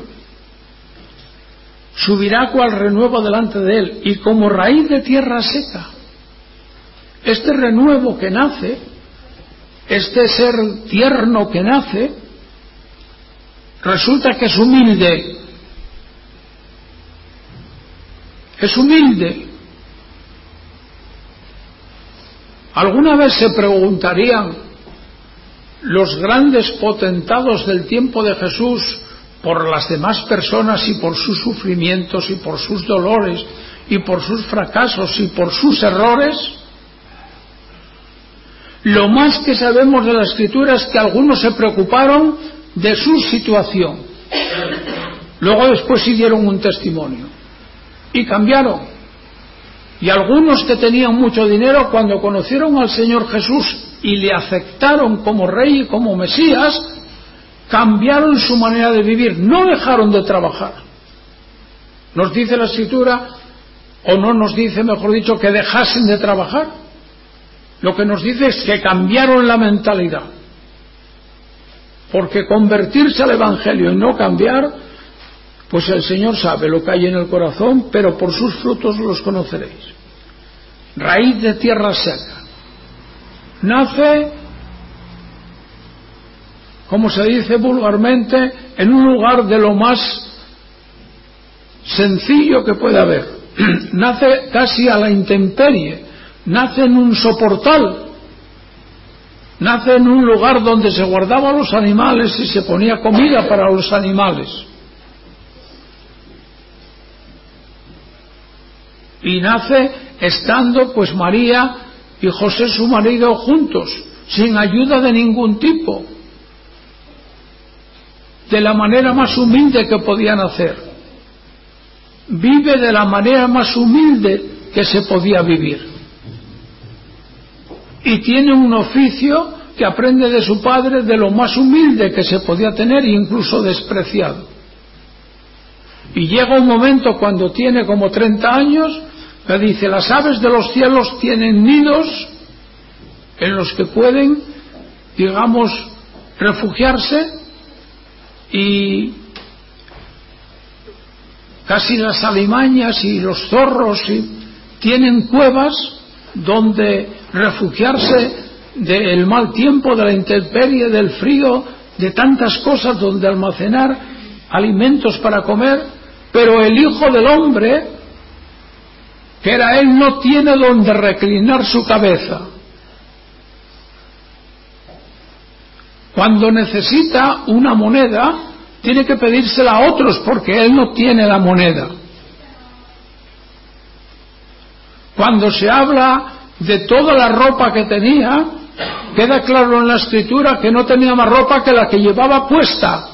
Subirá cual renuevo delante de él, y como raíz de tierra seca. Este renuevo que nace, este ser tierno que nace, resulta que es humilde. Es humilde. ¿Alguna vez se preguntarían los grandes potentados del tiempo de Jesús por las demás personas y por sus sufrimientos y por sus dolores y por sus fracasos y por sus errores? Lo más que sabemos de la Escritura es que algunos se preocuparon de su situación. Luego después sí dieron un testimonio y cambiaron. Y algunos que tenían mucho dinero, cuando conocieron al Señor Jesús y le aceptaron como Rey y como Mesías, cambiaron su manera de vivir, no dejaron de trabajar. Nos dice la Escritura, o no nos dice, mejor dicho, que dejasen de trabajar. Lo que nos dice es que cambiaron la mentalidad. Porque convertirse al Evangelio y no cambiar, pues el Señor sabe lo que hay en el corazón, pero por sus frutos los conoceréis. Raíz de tierra seca. Nace, como se dice vulgarmente, en un lugar de lo más sencillo que puede haber. Nace casi a la intemperie, nace en un soportal, nace en un lugar donde se guardaban los animales y se ponía comida para los animales. Y nace estando pues María y José su marido juntos, sin ayuda de ningún tipo, de la manera más humilde que podían hacer. Vive de la manera más humilde que se podía vivir. Y tiene un oficio que aprende de su padre de lo más humilde que se podía tener, incluso despreciado. Y llega un momento cuando tiene como treinta años, que dice: las aves de los cielos tienen nidos en los que pueden, digamos, refugiarse, y casi las alimañas y los zorros y tienen cuevas donde refugiarse del mal tiempo, de la intemperie, del frío, de tantas cosas donde almacenar alimentos para comer. Pero el Hijo del Hombre, que era él, no tiene donde reclinar su cabeza. Cuando necesita una moneda, tiene que pedírsela a otros porque él no tiene la moneda. Cuando se habla de toda la ropa que tenía, queda claro en la Escritura que no tenía más ropa que la que llevaba puesta.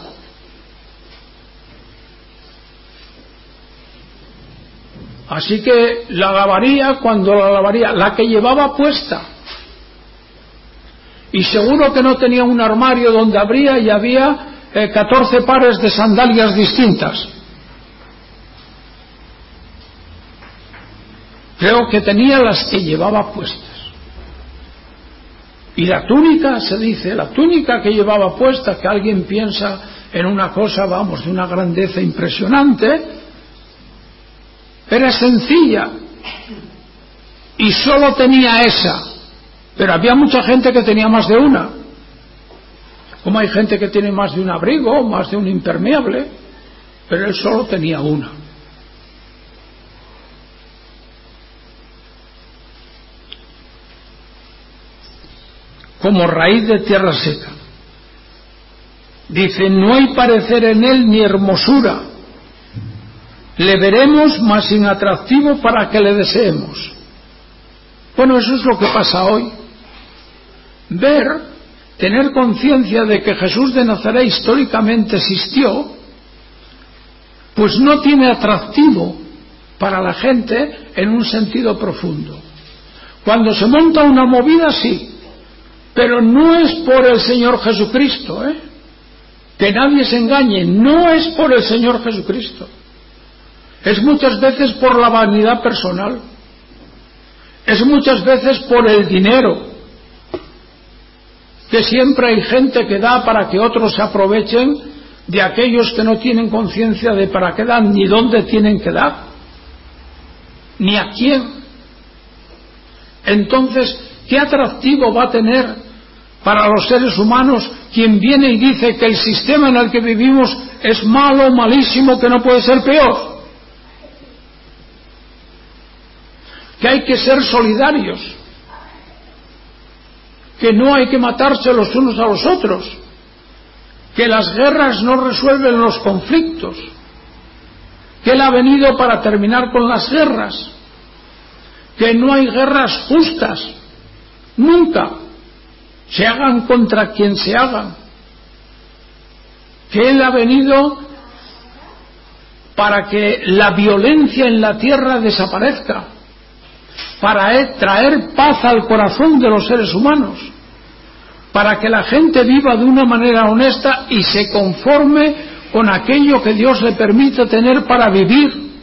Así que la lavaría cuando la lavaría, la que llevaba puesta. Y seguro que no tenía un armario donde abría y había eh, catorce pares de sandalias distintas. Creo que tenía las que llevaba puestas. Y la túnica, se dice, la túnica que llevaba puesta, que alguien piensa en una cosa, vamos, de una grandeza impresionante, era sencilla y solo tenía esa. Pero había mucha gente que tenía más de una, como hay gente que tiene más de un abrigo, más de un impermeable, pero él solo tenía una. Como raíz de tierra seca. Dice: no hay parecer en él ni hermosura. Le veremos, mas sin atractivo para que le deseemos. Bueno, eso es lo que pasa hoy. Ver, tener conciencia de que Jesús de Nazaret históricamente existió, pues no tiene atractivo para la gente en un sentido profundo. Cuando se monta una movida, sí, pero no es por el Señor Jesucristo, ¿eh? Que nadie se engañe, no es por el Señor Jesucristo. Es muchas veces por la vanidad personal, es muchas veces por el dinero, que siempre hay gente que da para que otros se aprovechen de aquellos que no tienen conciencia de para qué dan, ni dónde tienen que dar, ni a quién. Entonces, ¿qué atractivo va a tener para los seres humanos quien viene y dice que el sistema en el que vivimos es malo, malísimo, que no puede ser peor? Que hay que ser solidarios, que no hay que matarse los unos a los otros, que las guerras no resuelven los conflictos, que Él ha venido para terminar con las guerras, que no hay guerras justas, nunca, se hagan contra quien se hagan, que Él ha venido para que la violencia en la tierra desaparezca, para traer paz al corazón de los seres humanos, para que la gente viva de una manera honesta y se conforme con aquello que Dios le permite tener para vivir,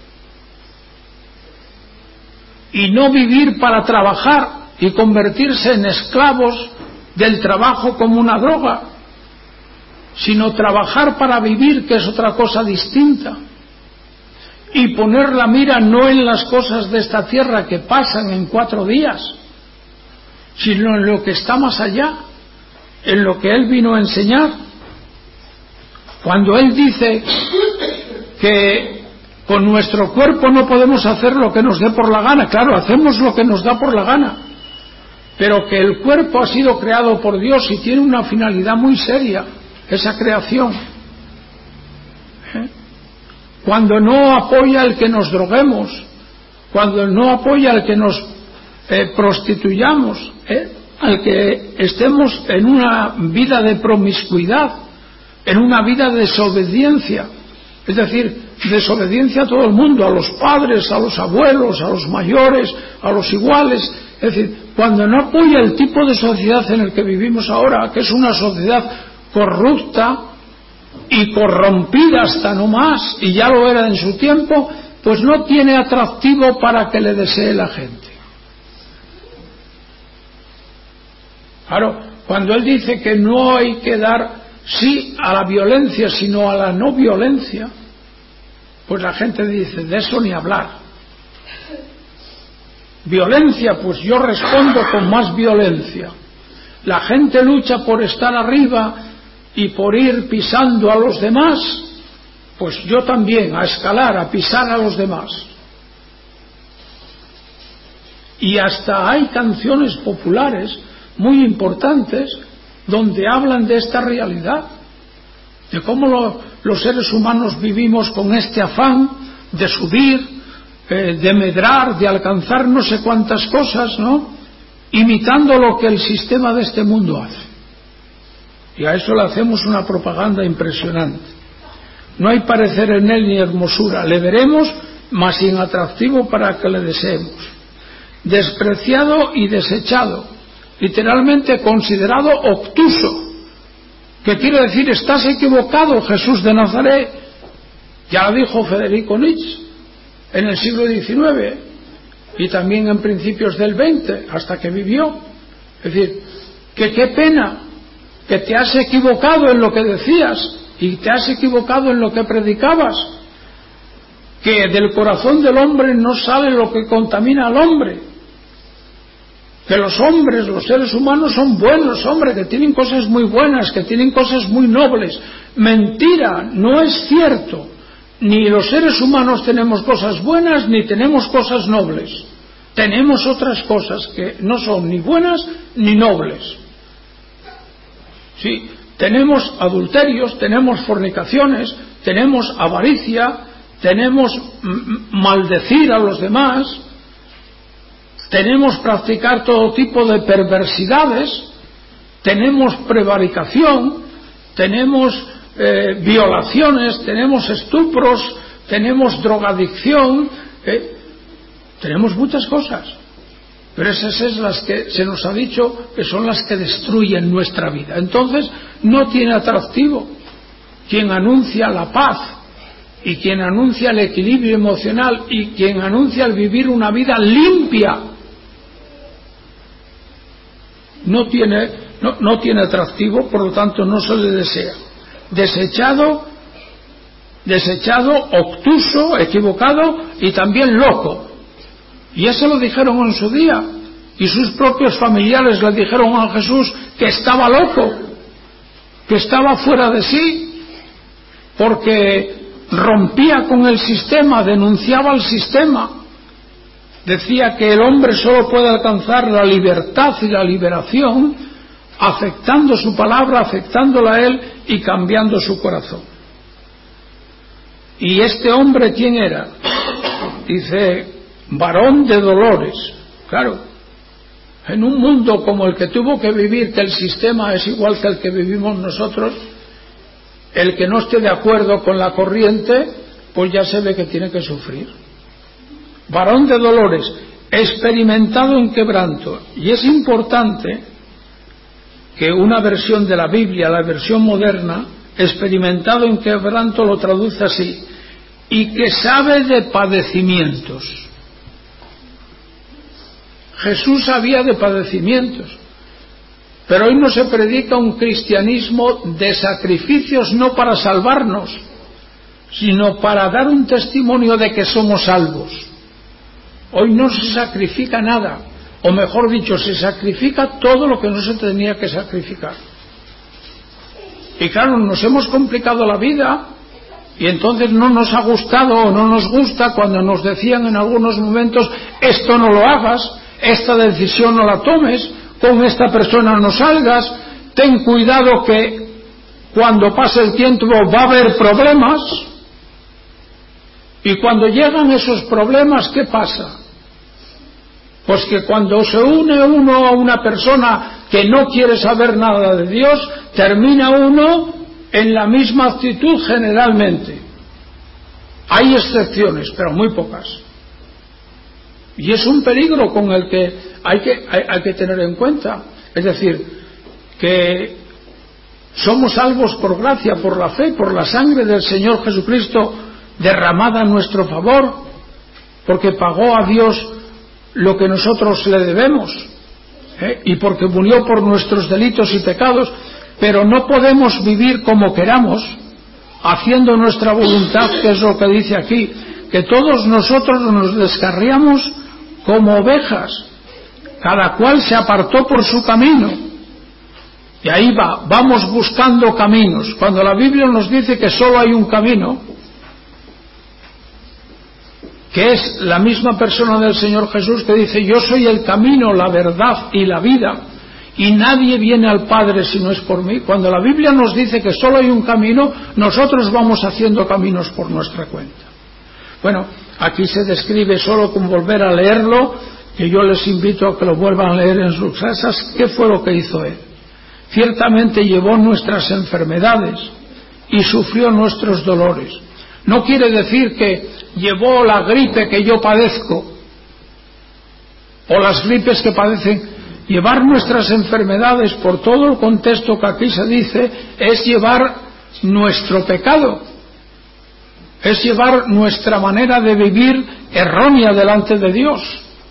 y no vivir para trabajar y convertirse en esclavos del trabajo como una droga, sino trabajar para vivir, que es otra cosa distinta, y poner la mira no en las cosas de esta tierra que pasan en cuatro días, sino en lo que está más allá, en lo que Él vino a enseñar. Cuando Él dice que con nuestro cuerpo no podemos hacer lo que nos dé por la gana, claro, hacemos lo que nos da por la gana, pero que el cuerpo ha sido creado por Dios y tiene una finalidad muy seria, esa creación. ¿Eh? Cuando no apoya el que nos droguemos, cuando no apoya el que nos eh, prostituyamos, ¿eh? al que estemos en una vida de promiscuidad, en una vida de desobediencia, es decir, desobediencia a todo el mundo, a los padres, a los abuelos, a los mayores, a los iguales. Es decir, cuando no apoya el tipo de sociedad en el que vivimos ahora, que es una sociedad corrupta y corrompida hasta no más, y ya lo era en su tiempo, pues no tiene atractivo para que le desee la gente. Claro, cuando Él dice que no hay que dar sí a la violencia, sino a la no violencia, pues la gente dice, de eso ni hablar. Violencia, pues yo respondo con más violencia. La gente lucha por estar arriba y por ir pisando a los demás, pues yo también, a escalar, a pisar a los demás. Y hasta hay canciones populares muy importantes donde hablan de esta realidad, de cómo lo, los seres humanos vivimos con este afán de subir, eh, de medrar, de alcanzar no sé cuántas cosas, ¿no? Imitando lo que el sistema de este mundo hace. Y a eso le hacemos una propaganda impresionante. No hay parecer en él ni hermosura, le veremos, mas sin atractivo para que le deseemos. Despreciado y desechado, literalmente considerado obtuso, que quiere decir estás equivocado, Jesús de Nazaret. Ya lo dijo Federico Nietzsche en el siglo diecinueve y también en principios del veinte, hasta que vivió. Es decir, que qué pena que te has equivocado en lo que decías y te has equivocado en lo que predicabas, que del corazón del hombre no sale lo que contamina al hombre, que los hombres, los seres humanos son buenos, hombre, que tienen cosas muy buenas, que tienen cosas muy nobles. Mentira, no es cierto. Ni los seres humanos tenemos cosas buenas ni tenemos cosas nobles. Tenemos otras cosas que no son ni buenas ni nobles. Sí, tenemos adulterios, tenemos fornicaciones, tenemos avaricia, tenemos maldecir a los demás, tenemos practicar todo tipo de perversidades, tenemos prevaricación, tenemos eh, violaciones, tenemos estupros, tenemos drogadicción, eh, tenemos muchas cosas. pero esas es las que se nos ha dicho que son las que destruyen nuestra vida. Entonces no tiene atractivo quien anuncia la paz y quien anuncia el equilibrio emocional y quien anuncia el vivir una vida limpia. No tiene, no, no tiene atractivo, por lo tanto no se le desea. Desechado, desechado, obtuso, equivocado y también loco. Y eso lo dijeron en su día. Y sus propios familiares le dijeron a Jesús que estaba loco, que estaba fuera de sí, porque rompía con el sistema, denunciaba el sistema. Decía que el hombre solo puede alcanzar la libertad y la liberación aceptando su palabra, aceptándola a él y cambiando su corazón. ¿Y este hombre quién era? Dice, varón de dolores. Claro, en un mundo como el que tuvo que vivir, que el sistema es igual que el que vivimos nosotros, el que no esté de acuerdo con la corriente, pues ya se ve que tiene que sufrir. Varón de dolores, experimentado en quebranto. Y es importante que una versión de la Biblia, la versión moderna, experimentado en quebranto, lo traduce así: y que sabe de padecimientos. Jesús sabía de padecimientos, pero hoy no se predica un cristianismo de sacrificios, no para salvarnos, sino para dar un testimonio de que somos salvos. Hoy no se sacrifica nada, o mejor dicho, se sacrifica todo lo que no se tenía que sacrificar. Y claro, nos hemos complicado la vida, y entonces no nos ha gustado o no nos gusta cuando nos decían en algunos momentos: esto no lo hagas, esta decisión no la tomes, con esta persona no salgas, ten cuidado que cuando pase el tiempo va a haber problemas. Y cuando llegan esos problemas, ¿qué pasa? Pues que cuando se une uno a una persona que no quiere saber nada de Dios, termina uno en la misma actitud generalmente. Hay excepciones, pero muy pocas. Y es un peligro con el que hay que, hay, hay que tener en cuenta. Es decir, que somos salvos por gracia, por la fe, por la sangre del Señor Jesucristo derramada en nuestro favor, porque pagó a Dios lo que nosotros le debemos, ¿eh? Y porque murió por nuestros delitos y pecados. Pero no podemos vivir como queramos, haciendo nuestra voluntad, que es lo que dice aquí, que todos nosotros nos descarriamos como ovejas, cada cual se apartó por su camino. Y ahí va, vamos buscando caminos. Cuando la Biblia nos dice que solo hay un camino, que es la misma persona del Señor Jesús, que dice: yo soy el camino, la verdad y la vida, y nadie viene al Padre si no es por mí. Cuando la Biblia nos dice que solo hay un camino, nosotros vamos haciendo caminos por nuestra cuenta. Bueno, aquí se describe, solo con volver a leerlo, que yo les invito a que lo vuelvan a leer en sus casas, qué fue lo que hizo él. Ciertamente llevó nuestras enfermedades y sufrió nuestros dolores. No quiere decir que llevó la gripe que yo padezco o las gripes que padecen. Llevar nuestras enfermedades, por todo el contexto que aquí se dice, es llevar nuestro pecado, es llevar nuestra manera de vivir errónea delante de Dios,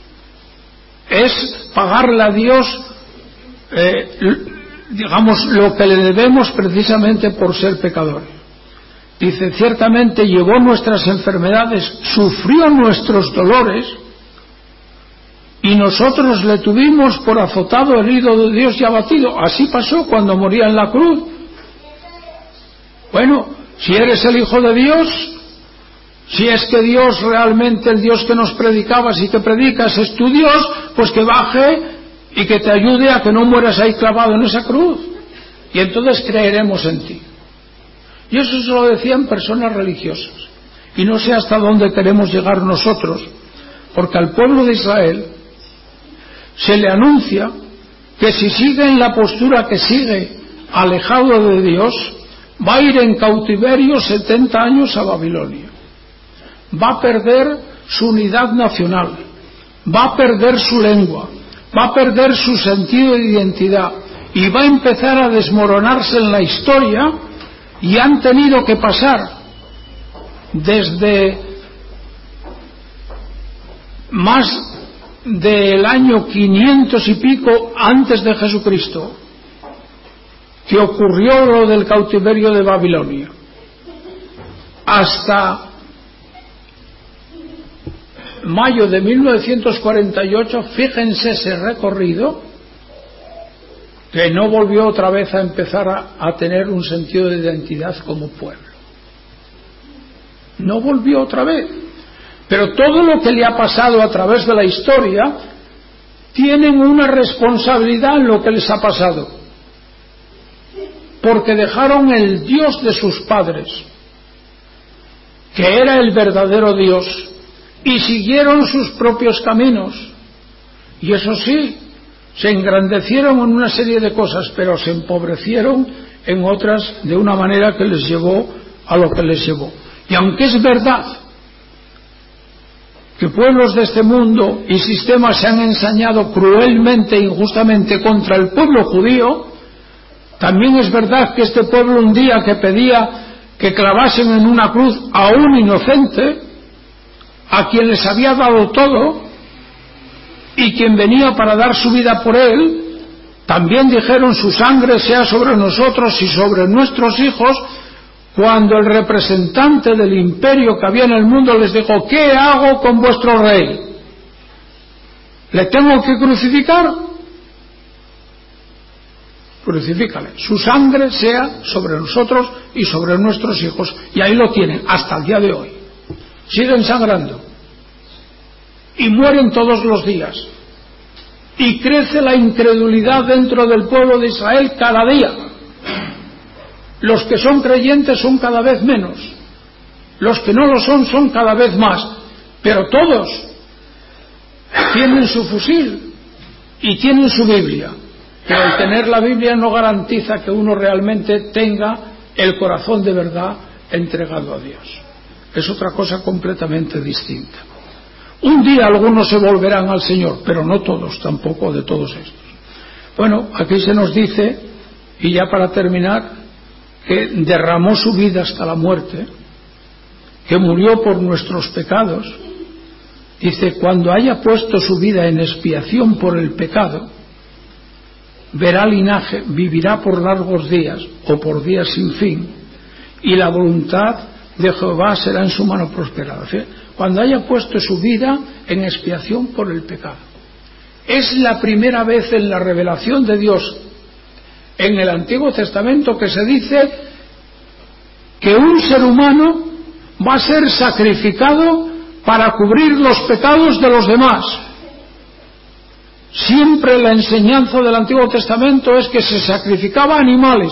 es pagarle a Dios eh, digamos lo que le debemos precisamente por ser pecadores. Dice: ciertamente llevó nuestras enfermedades, sufrió nuestros dolores, y nosotros le tuvimos por azotado, herido de Dios y abatido. Así pasó cuando moría en la cruz. Bueno, si eres el Hijo de Dios, si es que Dios realmente, el Dios que nos predicabas y que predicas es tu Dios, pues que baje y que te ayude a que no mueras ahí clavado en esa cruz, y entonces creeremos en ti. Y eso se lo decían personas religiosas, y no sé hasta dónde queremos llegar nosotros, porque al pueblo de Israel se le anuncia que si sigue en la postura que sigue, alejado de Dios, va a ir en cautiverio setenta años a Babilonia, va a perder su unidad nacional, va a perder su lengua, va a perder su sentido de identidad y va a empezar a desmoronarse en la historia, y han tenido que pasar desde más del año quinientos y pico antes de Jesucristo, que ocurrió lo del cautiverio de Babilonia, hasta mayo de mil novecientos cuarenta y ocho, fíjense ese recorrido, que no volvió otra vez a empezar a, a tener un sentido de identidad como pueblo. No volvió otra vez. Pero todo lo que le ha pasado a través de la historia, tienen una responsabilidad en lo que les ha pasado, porque dejaron el Dios de sus padres, que era el verdadero Dios, y siguieron sus propios caminos. Y eso sí, se engrandecieron en una serie de cosas, pero se empobrecieron en otras de una manera que les llevó a lo que les llevó. Y aunque es verdad que pueblos de este mundo y sistemas se han ensañado cruelmente e injustamente contra el pueblo judío, también es verdad que este pueblo, un día que pedía que clavasen en una cruz a un inocente, a quien les había dado todo y quien venía para dar su vida por él, también dijeron: su sangre sea sobre nosotros y sobre nuestros hijos. Cuando el representante del imperio que había en el mundo les dijo: ¿qué hago con vuestro rey? ¿Le tengo que crucificar? Crucifícale, su sangre sea sobre nosotros y sobre nuestros hijos. Y ahí lo tienen hasta el día de hoy. Siguen sangrando y mueren todos los días, y crece la incredulidad dentro del pueblo de Israel cada día. Los que son creyentes son cada vez menos, los que no lo son son cada vez más, pero todos tienen su fusil y tienen su Biblia. Pero el tener la Biblia no garantiza que uno realmente tenga el corazón de verdad entregado a Dios. Es otra cosa completamente distinta. Un día algunos se volverán al Señor, pero no todos, tampoco de todos estos. Bueno, aquí se nos dice, y ya para terminar, que derramó su vida hasta la muerte, que murió por nuestros pecados. Dice: cuando haya puesto su vida en expiación por el pecado, verá linaje, vivirá por largos días o por días sin fin, y la voluntad de Jehová será en su mano prosperada. Cuando haya puesto su vida en expiación por el pecado. Es la primera vez en la revelación de Dios en el Antiguo Testamento que se dice que un ser humano va a ser sacrificado para cubrir los pecados de los demás. Siempre la enseñanza del Antiguo Testamento es que se sacrificaba animales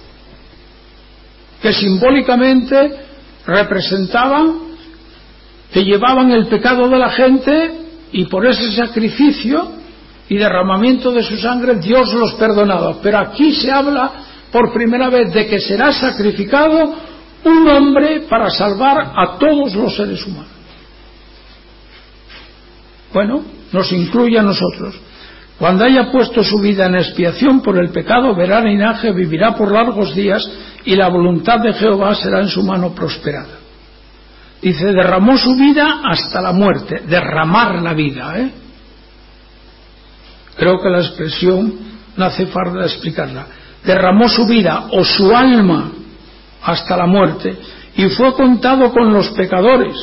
que simbólicamente representaban que llevaban el pecado de la gente, y por ese sacrificio y derramamiento de su sangre Dios los perdonaba. Pero aquí se habla por primera vez de que será sacrificado un hombre para salvar a todos los seres humanos. Bueno, nos incluye a nosotros. Cuando haya puesto su vida en expiación por el pecado, verá linaje, vivirá por largos días, y la voluntad de Jehová será en su mano prosperada. Dice: derramó su vida hasta la muerte. Derramar la vida, ¿eh? Creo que la expresión no hace falta explicarla. Derramó su vida o su alma hasta la muerte, y fue contado con los pecadores,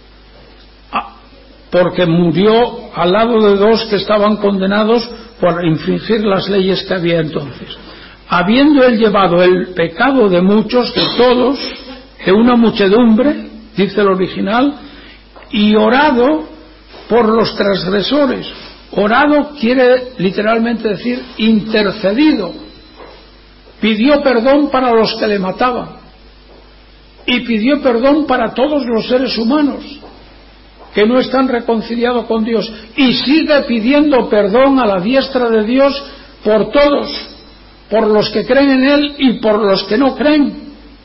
porque murió al lado de dos que estaban condenados por infringir las leyes que había entonces. Habiendo él llevado el pecado de muchos, de todos, de una muchedumbre, dice el original, y orado por los transgresores. Orado quiere literalmente decir intercedido. Pidió perdón para los que le mataban, y pidió perdón para todos los seres humanos que no están reconciliados con Dios, y sigue pidiendo perdón a la diestra de Dios por todos, por los que creen en Él y por los que no creen.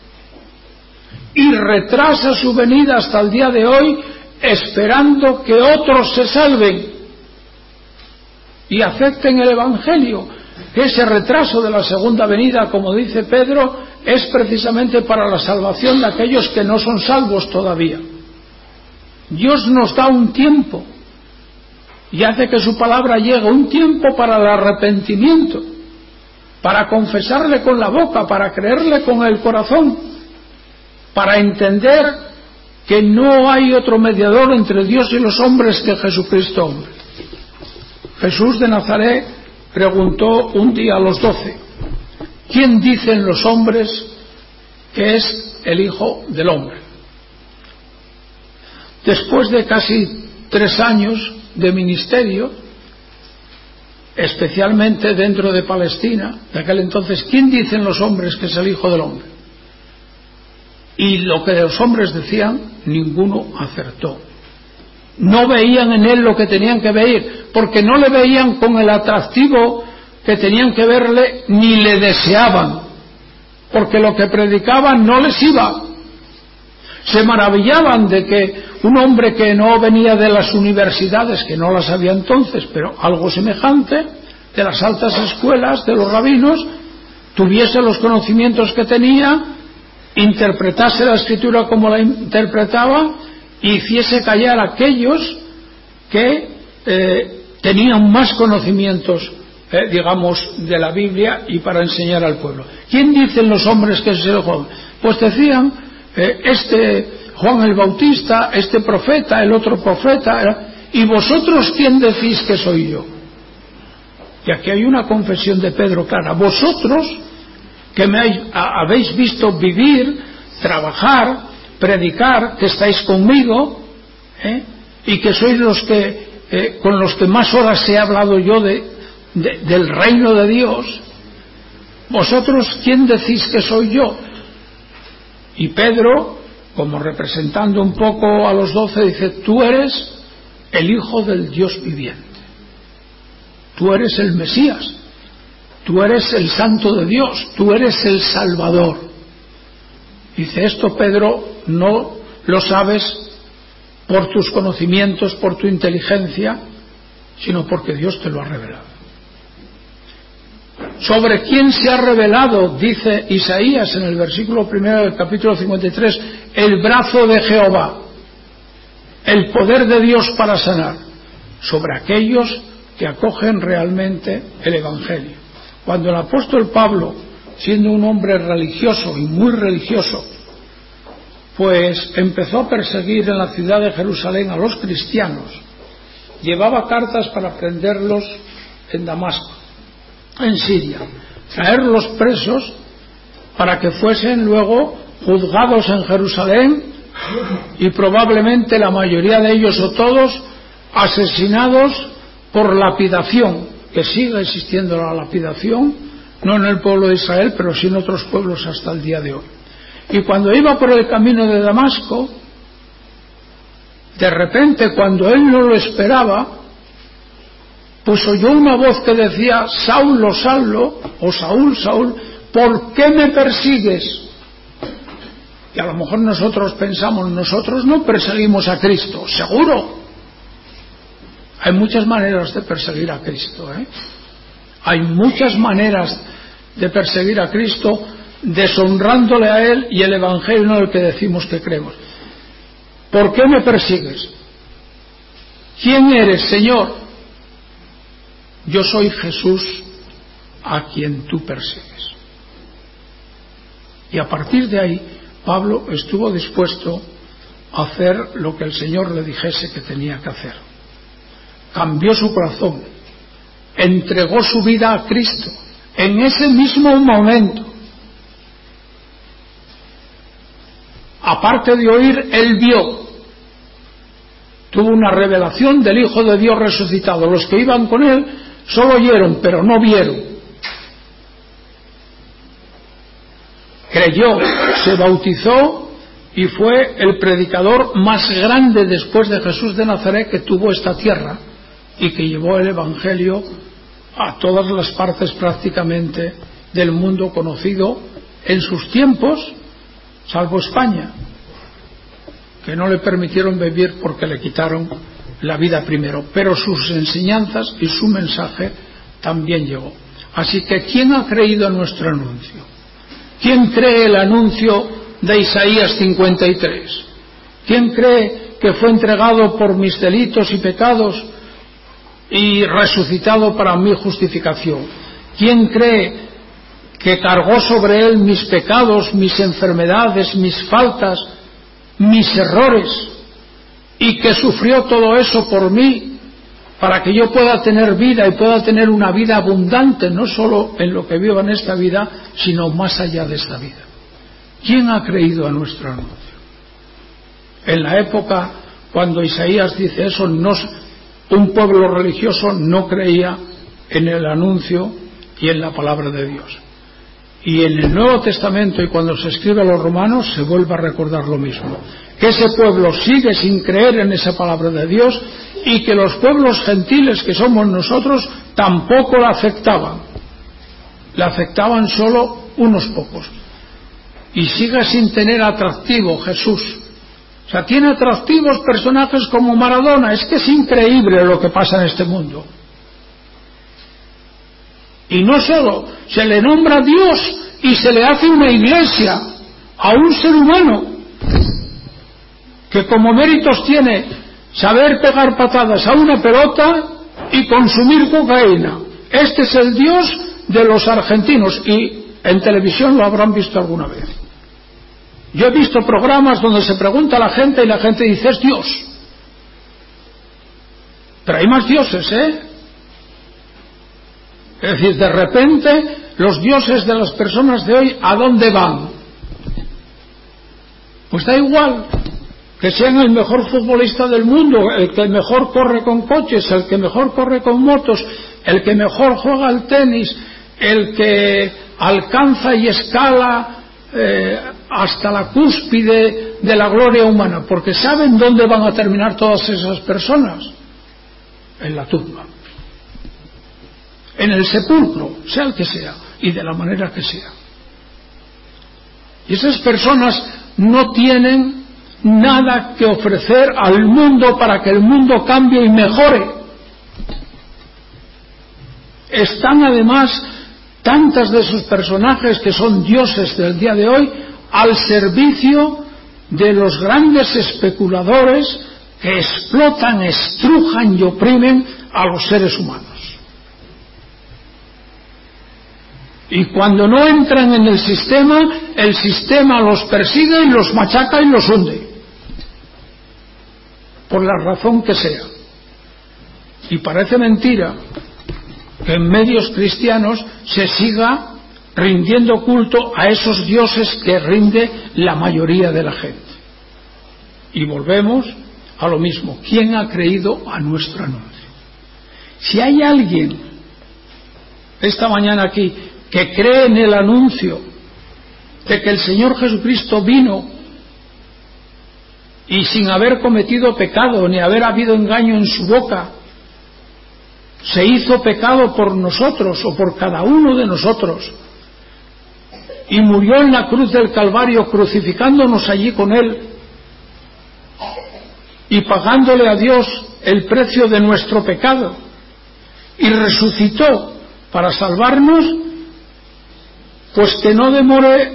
Y retrasa su venida hasta el día de hoy, esperando que otros se salven. y acepten el Evangelio. Ese retraso de la segunda venida, como dice Pedro, es precisamente para la salvación de aquellos que no son salvos todavía. Dios nos da un tiempo y hace que su palabra llegue, un tiempo para el arrepentimiento, para confesarle con la boca, para creerle con el corazón, para entender que no hay otro mediador entre Dios y los hombres que Jesucristo hombre. Jesús de Nazaret preguntó un día a los doce: ¿quién dicen los hombres que es el Hijo del Hombre? Después de casi tres años de ministerio, especialmente dentro de Palestina, de aquel entonces, ¿quién dicen los hombres que es el Hijo del Hombre? Y lo que los hombres decían, ninguno acertó. No veían en él lo que tenían que ver, porque no le veían con el atractivo que tenían que verle, ni le deseaban, porque lo que predicaban no les iba. Se maravillaban de que un hombre que no venía de las universidades, que no las había entonces, pero algo semejante, de las altas escuelas, de los rabinos, tuviese los conocimientos que tenía, interpretase la escritura como la interpretaba y hiciese callar a aquellos que eh, tenían más conocimientos, eh, digamos, de la Biblia y para enseñar al pueblo. ¿Quién dicen los hombres que es el Juan? Pues decían, eh, este Juan el Bautista, este profeta, el otro profeta, ¿y vosotros quién decís que soy yo? Y aquí hay una confesión de Pedro clara: vosotros que me habéis visto vivir, trabajar, predicar, que estáis conmigo, ¿eh? y que sois los que eh, con los que más horas he hablado yo de, de, del reino de Dios, vosotros quién decís que soy yo. Y Pedro, como representando un poco a los doce, dice: tú eres el Hijo del Dios viviente, tú eres el Mesías, tú eres el Santo de Dios, tú eres el Salvador. Dice: esto, Pedro, no lo sabes por tus conocimientos, por tu inteligencia, sino porque Dios te lo ha revelado. ¿Sobre quién se ha revelado? Dice Isaías en el versículo primero del capítulo cincuenta y tres, el brazo de Jehová, el poder de Dios para sanar. Sobre aquellos que acogen realmente el Evangelio. Cuando el apóstol Pablo, siendo un hombre religioso y muy religioso, pues empezó a perseguir en la ciudad de Jerusalén a los cristianos, llevaba cartas para prenderlos en Damasco, en Siria, traerlos presos para que fuesen luego juzgados en Jerusalén y probablemente la mayoría de ellos o todos asesinados por lapidación, que sigue existiendo la lapidación, no en el pueblo de Israel, pero sí en otros pueblos hasta el día de hoy. Y cuando iba por el camino de Damasco, de repente, cuando él no lo esperaba, pues oyó una voz que decía: Saulo, Saulo, o Saúl, Saúl, ¿por qué me persigues? Y a lo mejor nosotros pensamos: nosotros no perseguimos a Cristo, seguro. Hay muchas maneras de perseguir a Cristo, ¿eh? Hay muchas maneras de perseguir a Cristo, deshonrándole a Él y el Evangelio no es el que decimos que creemos. ¿Por qué me persigues? ¿Quién eres, Señor? Yo soy Jesús a quien tú persigues. Y a partir de ahí, Pablo estuvo dispuesto a hacer lo que el Señor le dijese que tenía que hacer. Cambió su corazón, entregó su vida a Cristo. En ese mismo momento, aparte de oír, él vio, tuvo una revelación del Hijo de Dios resucitado. Los que iban con él solo oyeron, pero no vieron. Creyó, se bautizó y fue el predicador más grande después de Jesús de Nazaret que tuvo esta tierra, y que llevó el Evangelio a todas las partes prácticamente del mundo conocido en sus tiempos, salvo España, que no le permitieron vivir porque le quitaron la vida primero, pero sus enseñanzas y su mensaje también llegó. Así que ¿quién ha creído en nuestro anuncio? ¿Quién cree el anuncio de Isaías cincuenta y tres? ¿Quién cree que fue entregado por mis delitos y pecados y resucitado para mi justificación? ¿Quién cree que cargó sobre él mis pecados, mis enfermedades, mis faltas, mis errores, y que sufrió todo eso por mí, para que yo pueda tener vida y pueda tener una vida abundante, no solo en lo que vivo en esta vida, sino más allá de esta vida? ¿Quién ha creído a nuestro anuncio? En la época cuando Isaías dice eso, no, un pueblo religioso no creía en el anuncio y en la palabra de Dios. Y en el Nuevo Testamento, y cuando se escribe a los romanos, se vuelve a recordar lo mismo, que ese pueblo sigue sin creer en esa palabra de Dios, y que los pueblos gentiles que somos nosotros tampoco la aceptaban, la aceptaban solo unos pocos, y sigue sin tener atractivo Jesús. O sea, tiene atractivos personajes como Maradona. Es que es increíble lo que pasa en este mundo. Y no solo se le nombra a Dios y se le hace una iglesia a un ser humano que como méritos tiene saber pegar patadas a una pelota y consumir cocaína. Este es el Dios de los argentinos, y en televisión lo habrán visto alguna vez. Yo he visto programas donde se pregunta a la gente y la gente dice: es Dios. Pero hay más dioses, ¿eh? Es decir, de repente los dioses de las personas de hoy, ¿a dónde van? Pues da igual que sean el mejor futbolista del mundo, el que mejor corre con coches, el que mejor corre con motos, el que mejor juega al tenis, el que alcanza y escala eh, hasta la cúspide de la gloria humana, porque saben dónde van a terminar todas esas personas: en la tumba, en el sepulcro, sea el que sea y de la manera que sea. Y esas personas no tienen nada que ofrecer al mundo para que el mundo cambie y mejore. Están además tantas de sus personajes que son dioses del día de hoy al servicio de los grandes especuladores que explotan, estrujan y oprimen a los seres humanos. Y cuando no entran en el sistema, el sistema los persigue y los machaca y los hunde, por la razón que sea. Y parece mentira que en medios cristianos se siga rindiendo culto a esos dioses que rinde la mayoría de la gente. Y volvemos a lo mismo: ¿quién ha creído a nuestro anuncio? Si hay alguien esta mañana aquí que cree en el anuncio de que el Señor Jesucristo vino y sin haber cometido pecado ni haber habido engaño en su boca, se hizo pecado por nosotros o por cada uno de nosotros, y murió en la cruz del Calvario crucificándonos allí con Él y pagándole a Dios el precio de nuestro pecado, y resucitó para salvarnos, pues que no demore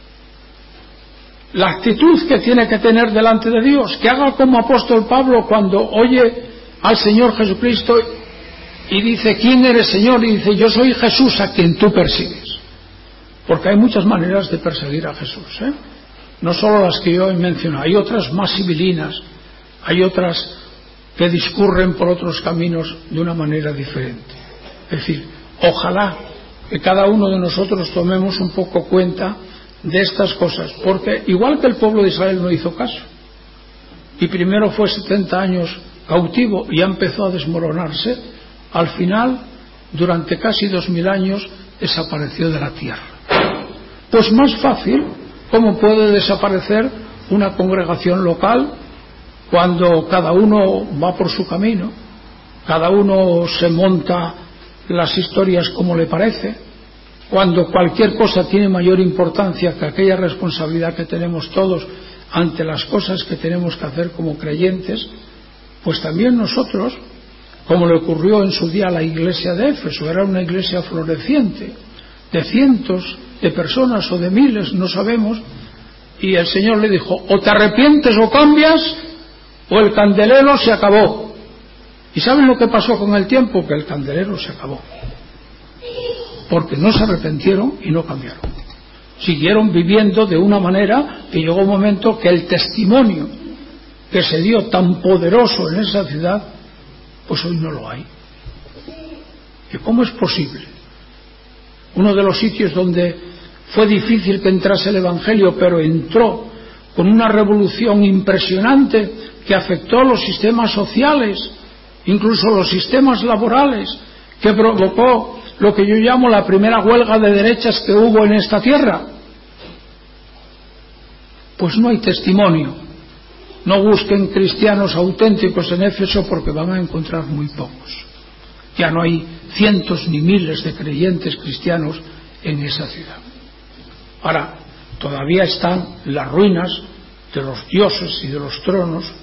la actitud que tiene que tener delante de Dios, que haga como apóstol Pablo cuando oye al Señor Jesucristo y dice: ¿quién eres, Señor? Y dice: yo soy Jesús a quien tú persigues. Porque hay muchas maneras de perseguir a Jesús, ¿eh? No solo las que yo he mencionado, hay otras más civilinas, hay otras que discurren por otros caminos de una manera diferente. Es decir, ojalá que cada uno de nosotros tomemos un poco cuenta de estas cosas, porque igual que el pueblo de Israel no hizo caso, y primero fue setenta años cautivo y ya empezó a desmoronarse, al final, durante casi dos mil años, desapareció de la tierra. Pues más fácil, ¿cómo puede desaparecer una congregación local cuando cada uno va por su camino, cada uno se monta las historias como le parece, cuando cualquier cosa tiene mayor importancia que aquella responsabilidad que tenemos todos ante las cosas que tenemos que hacer como creyentes? Pues también nosotros, como le ocurrió en su día a la iglesia de Éfeso, era una iglesia floreciente, de cientos de personas o de miles, no sabemos, y el Señor le dijo: o te arrepientes o cambias, o el candelero se acabó. ¿Y saben lo que pasó con el tiempo? Que el candelero se acabó, porque no se arrepintieron y no cambiaron. Siguieron viviendo de una manera que llegó un momento que el testimonio que se dio tan poderoso en esa ciudad, pues hoy no lo hay. ¿Y cómo es posible? Uno de los sitios donde fue difícil que entrase el Evangelio, pero entró con una revolución impresionante que afectó a los sistemas sociales, incluso los sistemas laborales, que provocó lo que yo llamo la primera huelga de derechas que hubo en esta tierra. Pues no hay testimonio. No busquen cristianos auténticos en Éfeso, porque van a encontrar muy pocos. Ya no hay cientos ni miles de creyentes cristianos en esa ciudad. Ahora, todavía están las ruinas de los dioses y de los tronos